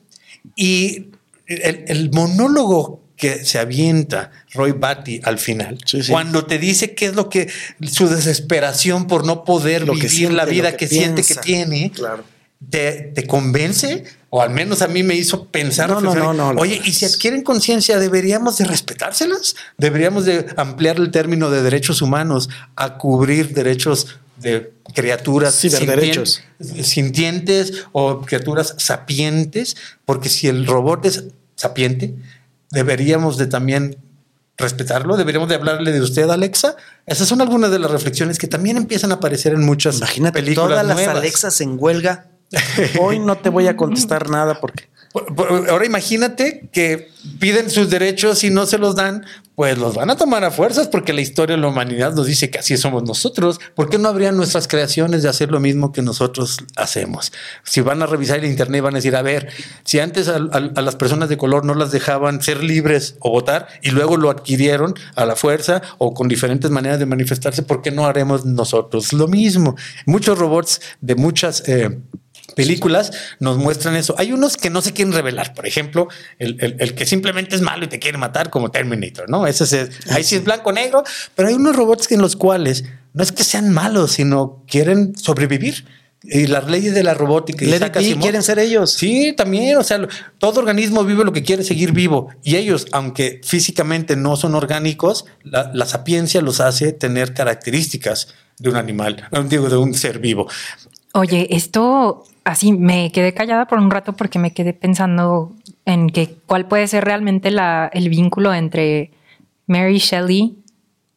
Y el, el monólogo que se avienta Roy Batty al final, sí, sí. cuando te dice qué es lo que su desesperación por no poder lo vivir siente, la vida que, que siente que tiene, claro. te, te convence, o al menos a mí me hizo pensar, no, no, no, no, oye, y si adquieren conciencia, ¿deberíamos de respetárselas? ¿Deberíamos de ampliar el término de derechos humanos a cubrir derechos de criaturas sintientes, sintientes o criaturas sapientes? Porque si el robot es sapiente, deberíamos de también respetarlo, deberíamos de hablarle de usted, Alexa. Esas son algunas de las reflexiones que también empiezan a aparecer en muchas Imagínate películas todas nuevas. Las Alexas en huelga. Hoy no te voy a contestar nada porque... Ahora imagínate que piden sus derechos y no se los dan, pues los van a tomar a fuerzas, porque la historia de la humanidad nos dice que así somos nosotros. ¿Por qué no habrían nuestras creaciones de hacer lo mismo que nosotros hacemos? Si van a revisar el internet, van a decir, a ver, si antes a, a, a las personas de color no las dejaban ser libres o votar y luego lo adquirieron a la fuerza o con diferentes maneras de manifestarse, ¿por qué no haremos nosotros lo mismo? Muchos robots de muchas... Eh, películas nos muestran eso. Hay unos que no se quieren revelar. Por ejemplo, el, el, el que simplemente es malo y te quiere matar, como Terminator, ¿no? Ese es, ahí sí es blanco negro, pero hay unos robots en los cuales no es que sean malos, sino quieren sobrevivir. Y las leyes de la robótica y Asimov, quieren ser ellos. Sí, también. O sea, todo organismo vive lo que quiere seguir vivo. Y ellos, aunque físicamente no son orgánicos, la, la sapiencia los hace tener características de un animal, digo, de un ser vivo. Oye, esto así me quedé callada por un rato porque me quedé pensando en que cuál puede ser realmente la, el vínculo entre Mary Shelley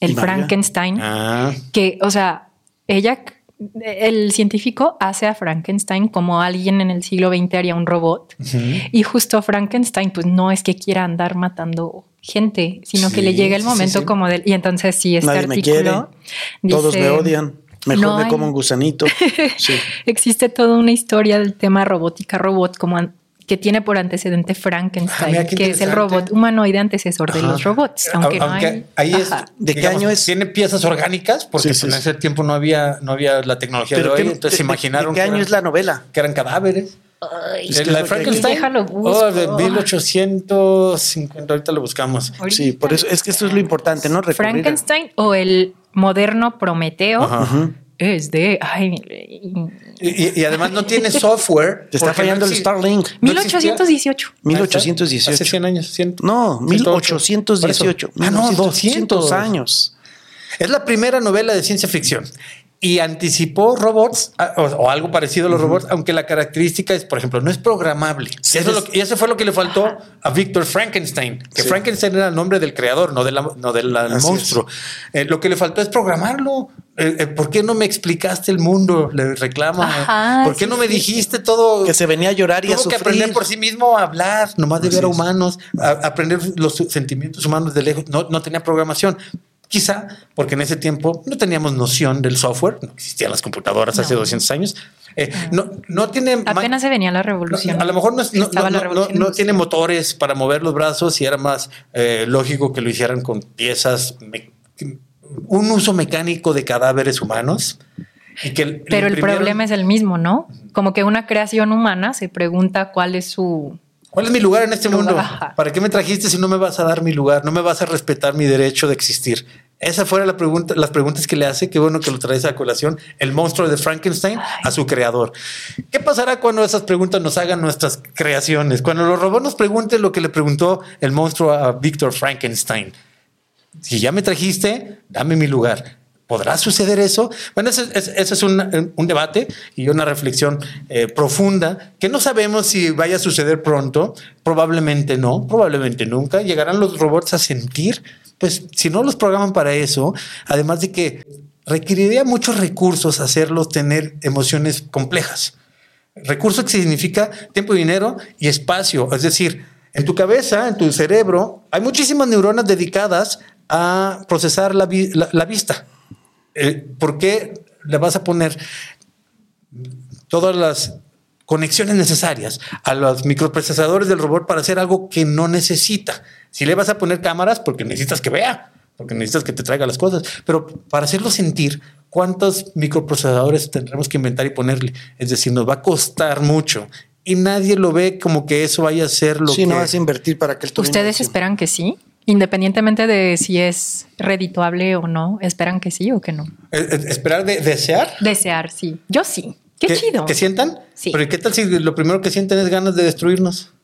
el Frankenstein, ah. que, o sea, ella, el científico hace a Frankenstein como alguien en el siglo veinte haría un robot. Uh-huh. Y justo Frankenstein, pues no es que quiera andar matando gente, sino sí, que le llega el momento sí, sí. como del... Y entonces sí, este Nadie artículo... Me dice, todos me odian. Mejor no me hay... como un gusanito. Sí. Existe toda una historia del tema robótica robot como an... que tiene por antecedente Frankenstein, ah, que es el robot humanoide antecesor Ajá. de los robots. Aunque, aunque no hay... ahí es, ¿de digamos, qué año es? Tiene piezas orgánicas, porque sí, sí, en ese sí. tiempo no había, no había la tecnología de hoy. ¿Qué, entonces de, imaginaron. ¿De qué año eran, es la novela? Que eran cadáveres. Ay, es la de Frankenstein. Déjalo busco. Oh, de mil ochocientos cincuenta. Ahorita lo buscamos. Ahorita. Sí, por eso es que esto es lo importante, ¿no? Recurrir Frankenstein a... o el moderno Prometeo. Ajá. Es de... Ay, y, y además no tiene software. Te está fallando no el Starlink. mil ochocientos dieciocho. mil ochocientos dieciocho. Hace cien años. cien, no, mil ochocientos dieciocho. Ah, no, doscientos años. Es la primera novela de ciencia ficción. Y anticipó robots o, o algo parecido a los uh-huh. robots, aunque la característica es, por ejemplo, no es programable. Sí, eso, es lo, y eso fue lo que le faltó Ajá. a Víctor Frankenstein, que sí. Frankenstein era el nombre del creador, no, de la, no del monstruo. Eh, lo que le faltó es programarlo. Eh, eh, ¿Por qué no me explicaste el mundo? Le reclama. Ajá, ¿Por qué sí, no me sí. dijiste todo? Que se venía a llorar y Tuvo a sufrir. que aprender por sí mismo a hablar, nomás de ver a humanos, a, a aprender los sentimientos humanos de lejos. No, no tenía programación. Quizá porque en ese tiempo no teníamos noción del software, no existían las computadoras no. hace doscientos años. Eh, no. No, no tiene. Apenas se venía la revolución. No, a lo mejor no, es, no, no, no, no, no tiene motores para mover los brazos y era más eh, lógico que lo hicieran con piezas, me, un uso mecánico de cadáveres humanos. Y que el, Pero el problema es el mismo, ¿no? Como que una creación humana se pregunta cuál es su. ¿Cuál es mi lugar en este mundo? ¿Para qué me trajiste si no me vas a dar mi lugar? No me vas a respetar mi derecho de existir. Esa fue la pregunta, las preguntas que le hace. Qué bueno que lo traes a colación. El monstruo de Frankenstein a su creador. ¿Qué pasará cuando esas preguntas nos hagan nuestras creaciones? Cuando los robots nos pregunten lo que le preguntó el monstruo a Víctor Frankenstein. Si ya me trajiste, dame mi lugar. ¿Podrá suceder eso? Bueno, ese, ese, ese es un, un debate y una reflexión eh, profunda que no sabemos si vaya a suceder pronto. Probablemente no, probablemente nunca. ¿Llegarán los robots a sentir? Pues si no los programan para eso, además de que requeriría muchos recursos hacerlos tener emociones complejas. Recursos que significa tiempo, dinero y espacio. Es decir, en tu cabeza, en tu cerebro, hay muchísimas neuronas dedicadas a procesar la, vi- la, la vista. Eh, ¿Por qué le vas a poner todas las conexiones necesarias a los microprocesadores del robot para hacer algo que no necesita? Si le vas a poner cámaras, porque necesitas que vea, porque necesitas que te traiga las cosas, pero para hacerlo sentir, ¿cuántos microprocesadores tendremos que inventar y ponerle? Es decir, nos va a costar mucho y nadie lo ve como que eso vaya a ser lo sí, que... Sí, no vas a invertir para que el ¿Ustedes esperan que sí? Independientemente de si es redituable o no, ¿esperan que sí o que no? ¿Esperar de desear? Desear, sí. Yo sí. Qué ¿Que, chido. ¿Que sientan? Sí. Pero ¿qué tal si lo primero que sienten es ganas de destruirnos?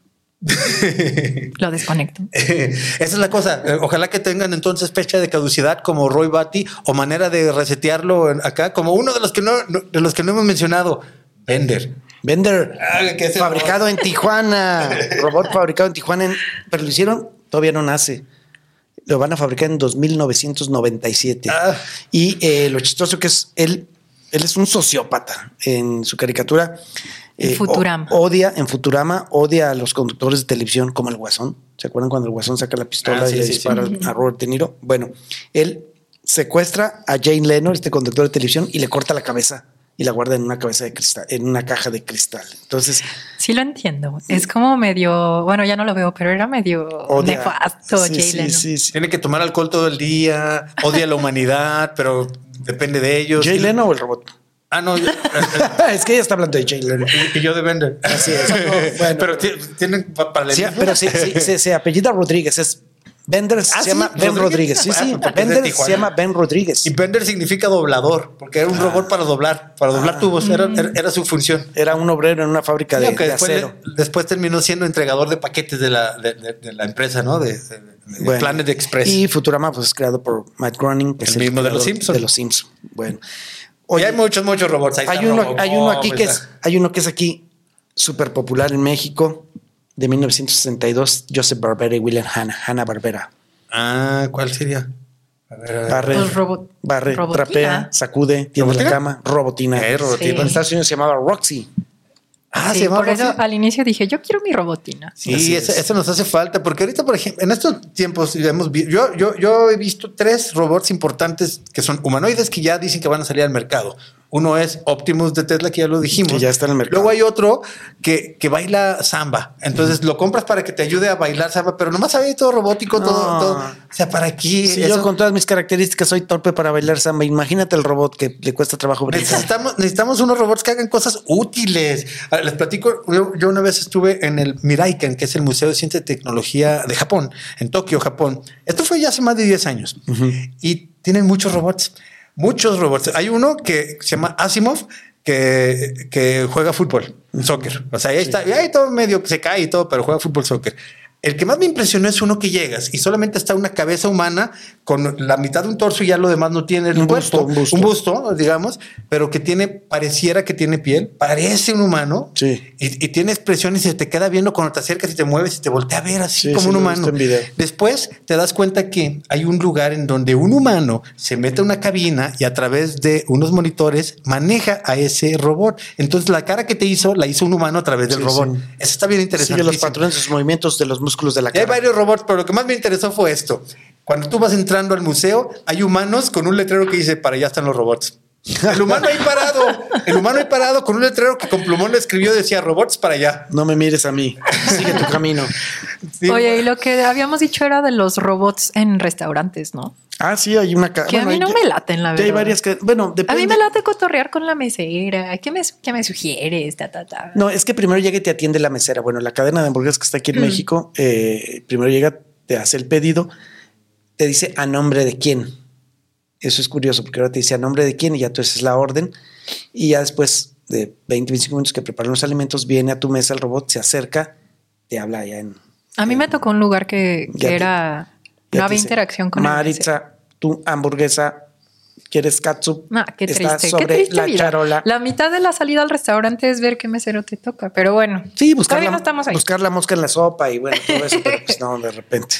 Lo desconecto. Esa es la cosa. Ojalá que tengan entonces fecha de caducidad como Roy Batty o manera de resetearlo acá, como uno de los que no, de los que no hemos mencionado, Bender. Bender, ah, fabricado en Tijuana. Robot fabricado en Tijuana, en, pero lo hicieron, todavía no nace. Lo van a fabricar en dos mil novecientos noventa y siete. Ah. Y eh, lo chistoso que es, él, él es un sociópata en su caricatura. En eh, Futurama. O, odia, en Futurama, odia a los conductores de televisión como el Guasón. ¿Se acuerdan cuando el Guasón saca la pistola ah, y sí, le sí, dispara sí. a Robert De Niro? Bueno, él secuestra a Jane Leno, este conductor de televisión, y le corta la cabeza. Y la guarda en una cabeza de cristal, en una caja de cristal. Entonces, sí lo entiendo. Es como medio, bueno, ya no lo veo, pero era medio odia. nefasto. Sí, Jay sí, Leno. Sí, sí. Tiene que tomar alcohol todo el día, odia a la humanidad, pero depende de ellos. ¿Jay Leno o el robot? Ah, no. Es que ella está hablando de Jay Leno. Y yo de Bender. Así es. No, bueno. Pero tienen paralelismo. Sí, pero sí, sí, sí, se apellida Rodríguez, es Bender se ah, llama sí, Ben Rodríguez. Sí, sí. Ah, Bender se llama Ben Rodríguez. Y Bender significa doblador, porque era un ah. robot para doblar, para doblar ah. tubos. Era, era, era su función. Era un obrero en una fábrica de, de después acero. Le, después terminó siendo entregador de paquetes de la, de, de, de la empresa, ¿no? De, de, de bueno, planes de Express. Y Futurama, pues, es creado por Matt Groening, que el es mismo el de los Simpsons. De los Simpsons. Bueno. Oye, y hay muchos, muchos robots. Ahí hay, uno, Robocop, hay uno aquí que es, hay uno que es aquí súper popular en México, de mil novecientos sesenta y dos, Joseph Barbera y William Hanna, Hanna Barbera. Ah, ¿cuál sería? A ver, a ver. Barre, pues robot, barre trapea, sacude, tiende la cama, robotina. Eh, robotina. Sí. En Estados Unidos se llamaba Roxy. Ah, sí, se por eso al inicio dije, yo quiero mi robotina. Sí, eso, eso nos hace falta, porque ahorita, por ejemplo, en estos tiempos hemos yo, yo, yo he visto tres robots importantes que son humanoides que ya dicen que van a salir al mercado. Uno es Optimus de Tesla, que ya lo dijimos. Que ya está en el mercado. Luego hay otro que, que baila samba. Entonces uh-huh. lo compras para que te ayude a bailar samba, pero nomás hay todo robótico, no. todo, todo. O sea, ¿para aquí? Si eso... yo con todas mis características soy torpe para bailar samba, imagínate el robot que le cuesta trabajo brincar. Necesitamos, necesitamos unos robots que hagan cosas útiles. Les platico, yo, yo una vez estuve en el Miraikan, que es el Museo de Ciencia y Tecnología de Japón, en Tokio, Japón. Esto fue ya hace más de diez años. Uh-huh. Y tienen muchos robots. Muchos robots. Hay uno que se llama Asimov que, que juega fútbol, soccer. O sea, ahí sí. está, y ahí todo medio se cae y todo, pero juega fútbol, soccer. El que más me impresionó es uno que llegas y solamente está una cabeza humana con la mitad de un torso y ya lo demás no tiene el un cuerpo, busto, un busto, un busto, digamos, pero que tiene, pareciera que tiene piel, parece un humano sí. y, y tiene expresiones y se te queda viendo cuando te acercas y te mueves y te voltea a ver así sí, como sí, un humano. Después te das cuenta que hay un lugar en donde un humano se mete a una cabina y a través de unos monitores maneja a ese robot. Entonces la cara que te hizo la hizo un humano a través del sí, robot. Sí. Eso está bien interesante. Sigue los patrones de sus movimientos de los músculos de la cara. Y hay varios robots, pero lo que más me interesó fue esto. Cuando tú vas entrando al museo, hay humanos con un letrero que dice, para allá están los robots. El humano ahí parado, el humano ahí parado con un letrero que con plumón lo escribió, decía, robots para allá. No me mires a mí, sigue tu camino. Sí. Oye, y lo que habíamos dicho era de los robots en restaurantes, ¿no? Ah, sí, hay una... Que bueno, a mí no me laten, la verdad. Hay varias que... Bueno, depende. A mí me late cotorrear con la mesera. ¿Qué me, qué me sugieres? Ta, ta, ta. No, es que primero llega y te atiende la mesera. Bueno, la cadena de hamburguesas que está aquí en mm. México, eh, primero llega, te hace el pedido, te dice a nombre de quién. Eso es curioso porque ahora te dice a nombre de quién y ya tú haces la orden y ya después de veinte, veinticinco minutos que preparan los alimentos, viene a tu mesa el robot, se acerca, te habla ya en... A mí en, me tocó un lugar que, que era... No había interacción con Maritza, tu hamburguesa, ¿quieres catsup? No, qué triste, está sobre qué triste la vida. charola. La mitad de la salida al restaurante es ver qué mesero te toca, pero bueno. Sí, buscar, la, no estamos ahí. buscar la mosca en la sopa y bueno, todo eso, pero pues no, de repente.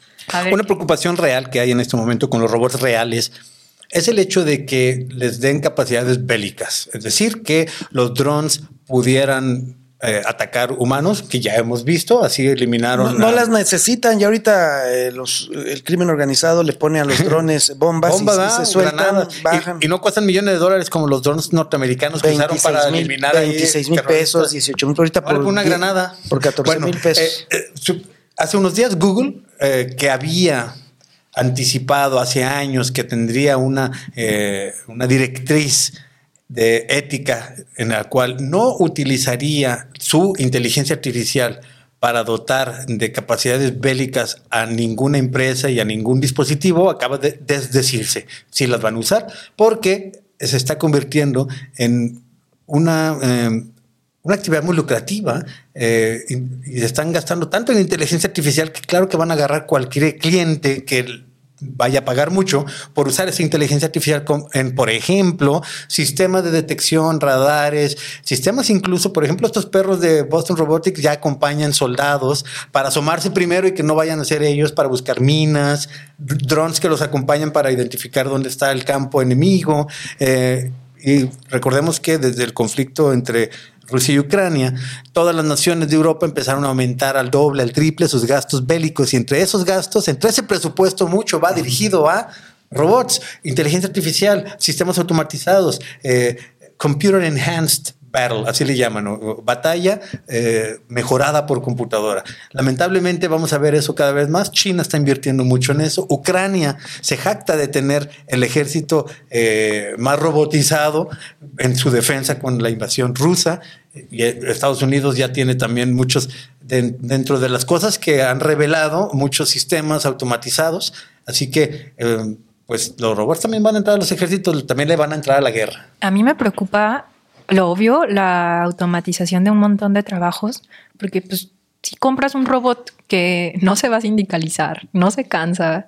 Una preocupación real que hay en este momento con los robots reales es el hecho de que les den capacidades bélicas. Es decir, que los drones pudieran eh, atacar humanos, que ya hemos visto, así eliminaron... No, no a... las necesitan. Ya ahorita eh, los, el crimen organizado le pone a los drones bombas Bomba, y, da, y se sueltan, bajan. Y, y no cuestan millones de dólares como los drones norteamericanos que usaron para mil, eliminar... veintiséis mil pesos, dieciocho mil ahorita por... Una granada. Por catorce mil bueno, pesos. Eh, eh, hace unos días Google, eh, que había... anticipado hace años que tendría una, eh, una directriz de ética en la cual no utilizaría su inteligencia artificial para dotar de capacidades bélicas a ninguna empresa y a ningún dispositivo, acaba de desdecirse si las van a usar, porque se está convirtiendo en una... Eh, una actividad muy lucrativa eh, y, y están gastando tanto en inteligencia artificial que claro que van a agarrar cualquier cliente que vaya a pagar mucho por usar esa inteligencia artificial con, en, por ejemplo, sistemas de detección, radares, sistemas incluso, por ejemplo, estos perros de Boston Robotics ya acompañan soldados para asomarse primero y que no vayan a ser ellos, para buscar minas, drones que los acompañan para identificar dónde está el campo enemigo. Eh, y recordemos que desde el conflicto entre Rusia y Ucrania, todas las naciones de Europa empezaron a aumentar al doble, al triple sus gastos bélicos y entre esos gastos, entre ese presupuesto mucho va dirigido a robots, inteligencia artificial, sistemas automatizados, eh, computer enhanced battle, así le llaman, o batalla eh, mejorada por computadora. Lamentablemente vamos a ver eso cada vez más. China está invirtiendo mucho en eso. Ucrania se jacta de tener el ejército eh, más robotizado en su defensa con la invasión rusa. Y Estados Unidos ya tiene también muchos, de, dentro de las cosas que han revelado, muchos sistemas automatizados. Así que... Eh, pues los robots también van a entrar a los ejércitos, también le van a entrar a la guerra. A mí me preocupa, lo obvio, la automatización de un montón de trabajos, porque pues si compras un robot que no se va a sindicalizar, no se cansa,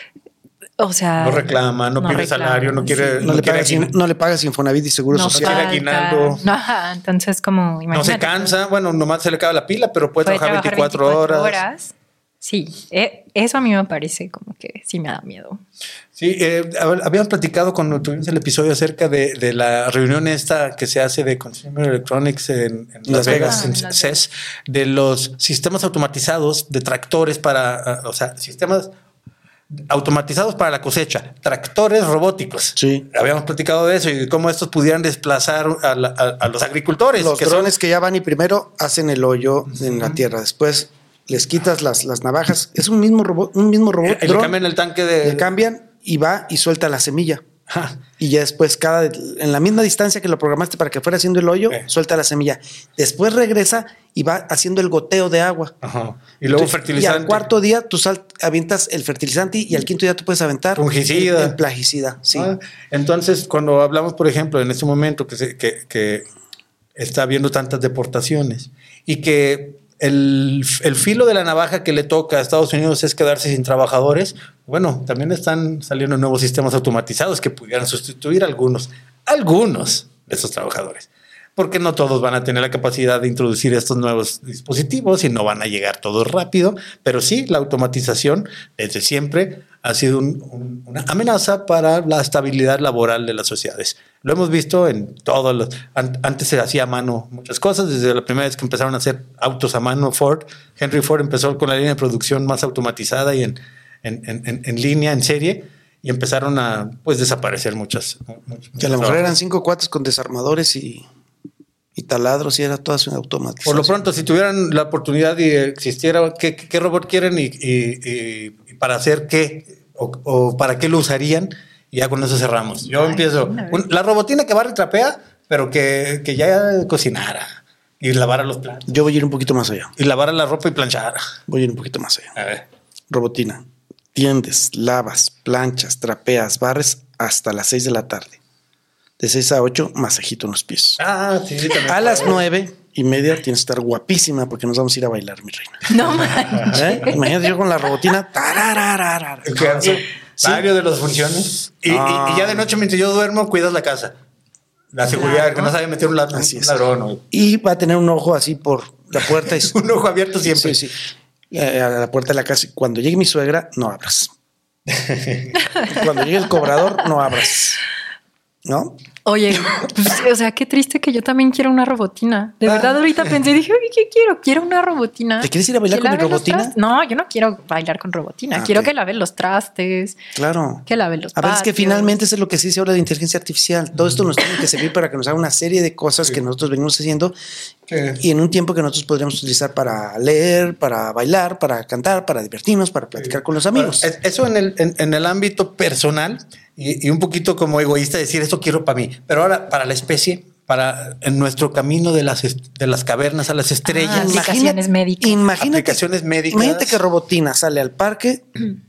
o sea... No reclama, no, no pide reclama, salario, no quiere... Sí. No, no, le pagas, no le pagas Infonavit y Seguro no Social. No quiere aguinaldo. No, entonces como... No se cansa, bueno, nomás se le acaba la pila, pero puede, puede trabajar veinticuatro, trabajar veinticuatro horas. horas Sí, eh, eso a mí me parece como que sí me da miedo. Sí, eh, habíamos platicado cuando tuvimos el episodio acerca de, de la reunión esta que se hace de Consumer Electronics en, en Las Vegas, ah, en Las C E S, de los sistemas automatizados de tractores para, uh, o sea, sistemas automatizados para la cosecha, tractores robóticos. Sí. Habíamos platicado de eso y cómo estos pudieran desplazar a, la, a, a los agricultores. Los que drones son... que ya van y primero hacen el hoyo uh-huh. en la tierra, después les quitas las, las navajas. Es un mismo robot, un mismo robot. Eh, le cambian el tanque de... Le cambian y va y suelta la semilla. Ajá. Y ya después, cada en la misma distancia que lo programaste para que fuera haciendo el hoyo, eh. suelta la semilla. Después regresa y va haciendo el goteo de agua. Ajá. Y luego Entonces, fertilizante. Y al cuarto día tú sal, avientas el fertilizante y al quinto día tú puedes aventar fungicida. El, el plagicida. Sí. Ah, entonces, cuando hablamos, por ejemplo, en este momento que, se, que, que está habiendo tantas deportaciones y que El, el filo de la navaja que le toca a Estados Unidos es quedarse sin trabajadores. Bueno, también están saliendo nuevos sistemas automatizados que pudieran sustituir algunos, algunos de esos trabajadores. Porque no todos van a tener la capacidad de introducir estos nuevos dispositivos y no van a llegar todos rápido. Pero sí, la automatización desde siempre ha sido un, un, una amenaza para la estabilidad laboral de las sociedades. Lo hemos visto en todos los... An, antes se hacía a mano muchas cosas. Desde la primera vez que empezaron a hacer autos a mano, Ford, Henry Ford empezó con la línea de producción más automatizada y en, en, en, en línea, en serie, y empezaron a pues desaparecer muchas... muchas que a lo mejor eran cinco cuates con desarmadores y... y taladros y era toda su automatización. Por lo pronto, si tuvieran la oportunidad y existiera, ¿qué, qué robot quieren y, y, y para hacer qué o, o para qué lo usarían? Y ya con eso cerramos. Yo Ay, empiezo. Un, la robotina que barre y trapea, pero que, que ya cocinara y lavara los platos. Yo voy a ir un poquito más allá. Y lavara la ropa y planchara. Voy a ir un poquito más allá. A ver. Robotina. Tiendes, lavas, planchas, trapeas, barres hasta las seis de la tarde. De seis a ocho, masajito en los pies. Ah, sí, sí. También. A las nueve y media tienes que estar guapísima porque nos vamos a ir a bailar, mi reina. No manches. ¿Eh? Imagínate yo con la robotina. Sí. Varios de las funciones. Y, ah. y, y ya de noche, mientras yo duermo, cuidas la casa. La seguridad, claro. Que no sabe meter un, ladrón, así un ladrón. ¿No? Y va a tener un ojo así por la puerta. Y... un ojo abierto siempre. Sí, sí. A la puerta de la casa. Cuando llegue mi suegra, no abras. Cuando llegue el cobrador, no abras. ¿No? Oye, pues, o sea, qué triste que yo también quiero una robotina. De ah. verdad, ahorita pensé, dije, oye, ¿qué quiero? Quiero una robotina. ¿Te quieres ir a bailar con mi robotina? No, yo no quiero bailar con robotina. Ah, quiero okay. que lave los trastes. Claro. Que lave los A ver, es que finalmente eso es lo que sí se habla de inteligencia artificial. Todo esto nos tiene que servir para que nos haga una serie de cosas sí. que nosotros venimos haciendo ¿Qué? Y en un tiempo que nosotros podríamos utilizar para leer, para bailar, para cantar, para divertirnos, para platicar sí. con los amigos. Bueno, eso en el, en, en el ámbito personal y, y un poquito como egoísta decir esto quiero para mí. Pero ahora para la especie, para en nuestro camino de las, de las cavernas a las estrellas. Ah, aplicaciones médicas. Imagínate, aplicaciones médicas. Imagínate que Robotina sale al parque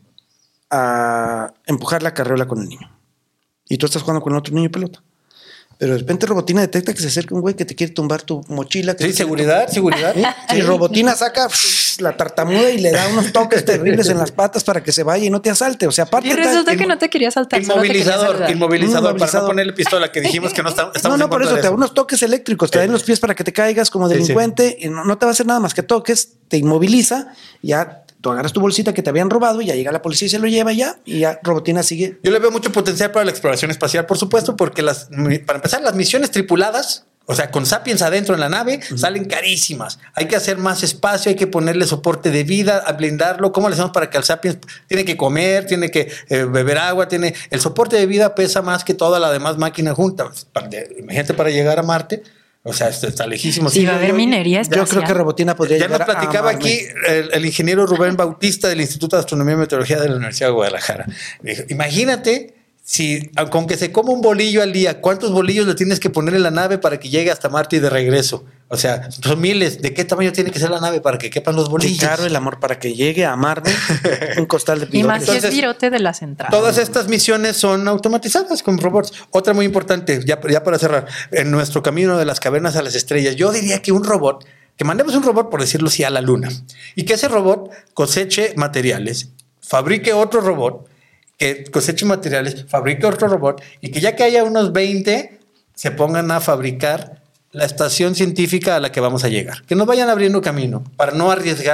a empujar la carriola con el niño. Y tú estás jugando con otro niño pelota. Pero de repente Robotina detecta que se acerca un güey que te quiere tumbar tu mochila. Sí, seguridad, seguridad. ¿Sí? Y Robotina saca pff, la tartamuda y le da unos toques terribles en las patas para que se vaya y no te asalte. O sea, aparte... Y resulta que no te quería saltar. Inmovilizador, inmovilizador, inmovilizador, para no ponerle pistola que dijimos que no estamos... No, no, por eso te da unos toques eléctricos, te dan los pies para que te caigas como delincuente. Sí, sí. Y no, no te va a hacer nada más que toques, te inmoviliza, ya... Tú agarras tu bolsita que te habían robado y ya llega la policía y se lo lleva ya y ya Robotina sigue. Yo le veo mucho potencial para la exploración espacial, por supuesto, porque las, para empezar, las misiones tripuladas, o sea, con Sapiens adentro en la nave, uh-huh. salen carísimas. Hay que hacer más espacio, hay que ponerle soporte de vida, a blindarlo. ¿Cómo le hacemos para que el Sapiens tiene que comer, tiene que eh, beber agua, tiene el soporte de vida pesa más que toda la demás máquina junta? Imagínate para llegar a Marte. O sea, esto está lejísimo. Sí, va a haber minería. Yo creo que Robotina podría ya nos platicaba aquí el, el ingeniero Rubén Bautista del Instituto de Astronomía y Meteorología de la Universidad de Guadalajara. Dijo, imagínate si, con que se coma un bolillo al día, ¿cuántos bolillos le tienes que poner en la nave para que llegue hasta Marte y de regreso? O sea, son miles. ¿De qué tamaño tiene que ser la nave para que quepan los bolillos? Qué caro el amor para que llegue a Marte un costal de pilotes. Y más si es virote de la central. Todas estas misiones son automatizadas con robots. Otra muy importante, ya, ya para cerrar, en nuestro camino de las cavernas a las estrellas, yo diría que un robot, que mandemos un robot, por decirlo así, a la luna y que ese robot coseche materiales, fabrique otro robot, que coseche materiales, fabrique otro robot y que ya que haya unos veinte, se pongan a fabricar la estación científica a la que vamos a llegar. Que nos vayan abriendo camino para no arriesgar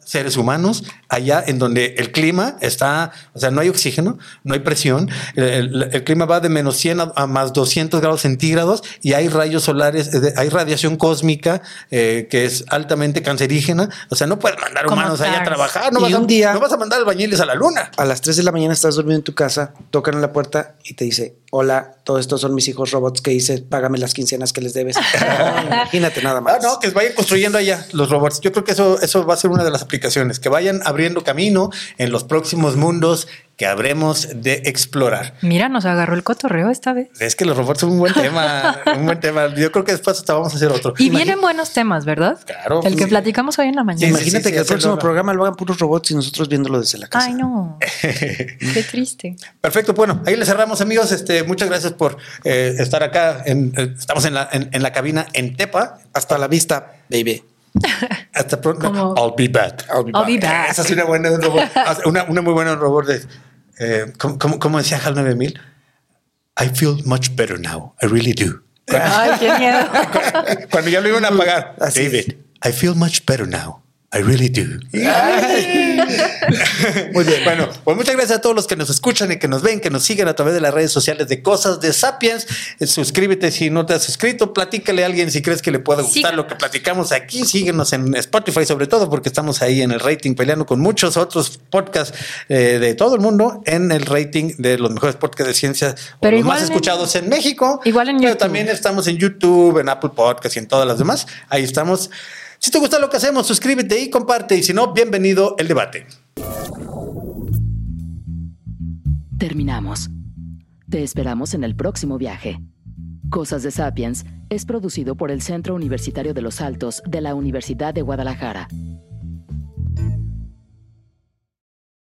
seres humanos allá en donde el clima está, o sea, no hay oxígeno, no hay presión, el, el, el clima va de menos cien a, a más doscientos grados centígrados y hay rayos solares, hay radiación cósmica eh, que es altamente cancerígena. O sea, no puedes mandar humanos allá a trabajar, no vas, un a, día, no vas a mandar albañiles a la luna. A las tres de la mañana estás durmiendo en tu casa, tocan en la puerta y te dice, hola, todos estos son mis hijos robots que hice, págame las quincenas que les debes. Imagínate nada más. Ah, no, que vayan construyendo allá los robots. Yo creo que eso, eso va a ser una de las aplicaciones, que vayan abriendo camino en los próximos mundos que habremos de explorar. Mira, nos agarró el cotorreo esta vez. Es que los robots son un buen tema, un buen tema. Yo creo que después hasta vamos a hacer otro. Y Imagínate. Vienen buenos temas, ¿verdad? Claro. El que sí. platicamos hoy en la mañana. Sí, Imagínate sí, sí, que sí, el próximo lo... programa lo hagan puros robots y nosotros viéndolo desde la casa. Ay, no. Qué triste. Perfecto. Bueno, ahí le cerramos, amigos. Este, muchas gracias por eh, estar acá. En, eh, estamos en la, en, en la cabina en Tepa. Hasta la vista, baby. Hasta pronto. Como... I'll be back. I'll be, I'll be back. back. Esa es una buena robot. Una, una muy buena robot de... Eh, ¿cómo, cómo, ¿Cómo decía HAL nueve mil? I feel much better now. I really do. Ay, qué miedo. Cuando ya lo iban a apagar. Así David, I feel much better now. I really do. Muy bien. Bueno, pues muchas gracias a todos los que nos escuchan y que nos ven, que nos siguen a través de las redes sociales de Cosas de Sapiens. Eh, suscríbete si no te has suscrito, platícale a alguien si crees que le puede gustar Síganos. Lo que platicamos aquí. Síguenos en Spotify, sobre todo porque estamos ahí en el rating peleando con muchos otros podcasts eh, de todo el mundo en el rating de los mejores podcasts de ciencia, pero los más escuchados en, en México. Igual en pero YouTube. También estamos en YouTube, en Apple Podcasts y en todas las demás. Ahí estamos. Si te gusta lo que hacemos, suscríbete y comparte. Y si no, bienvenido el debate. Terminamos. Te esperamos en el próximo viaje. Cosas de Sapiens es producido por el Centro Universitario de los Altos de la Universidad de Guadalajara.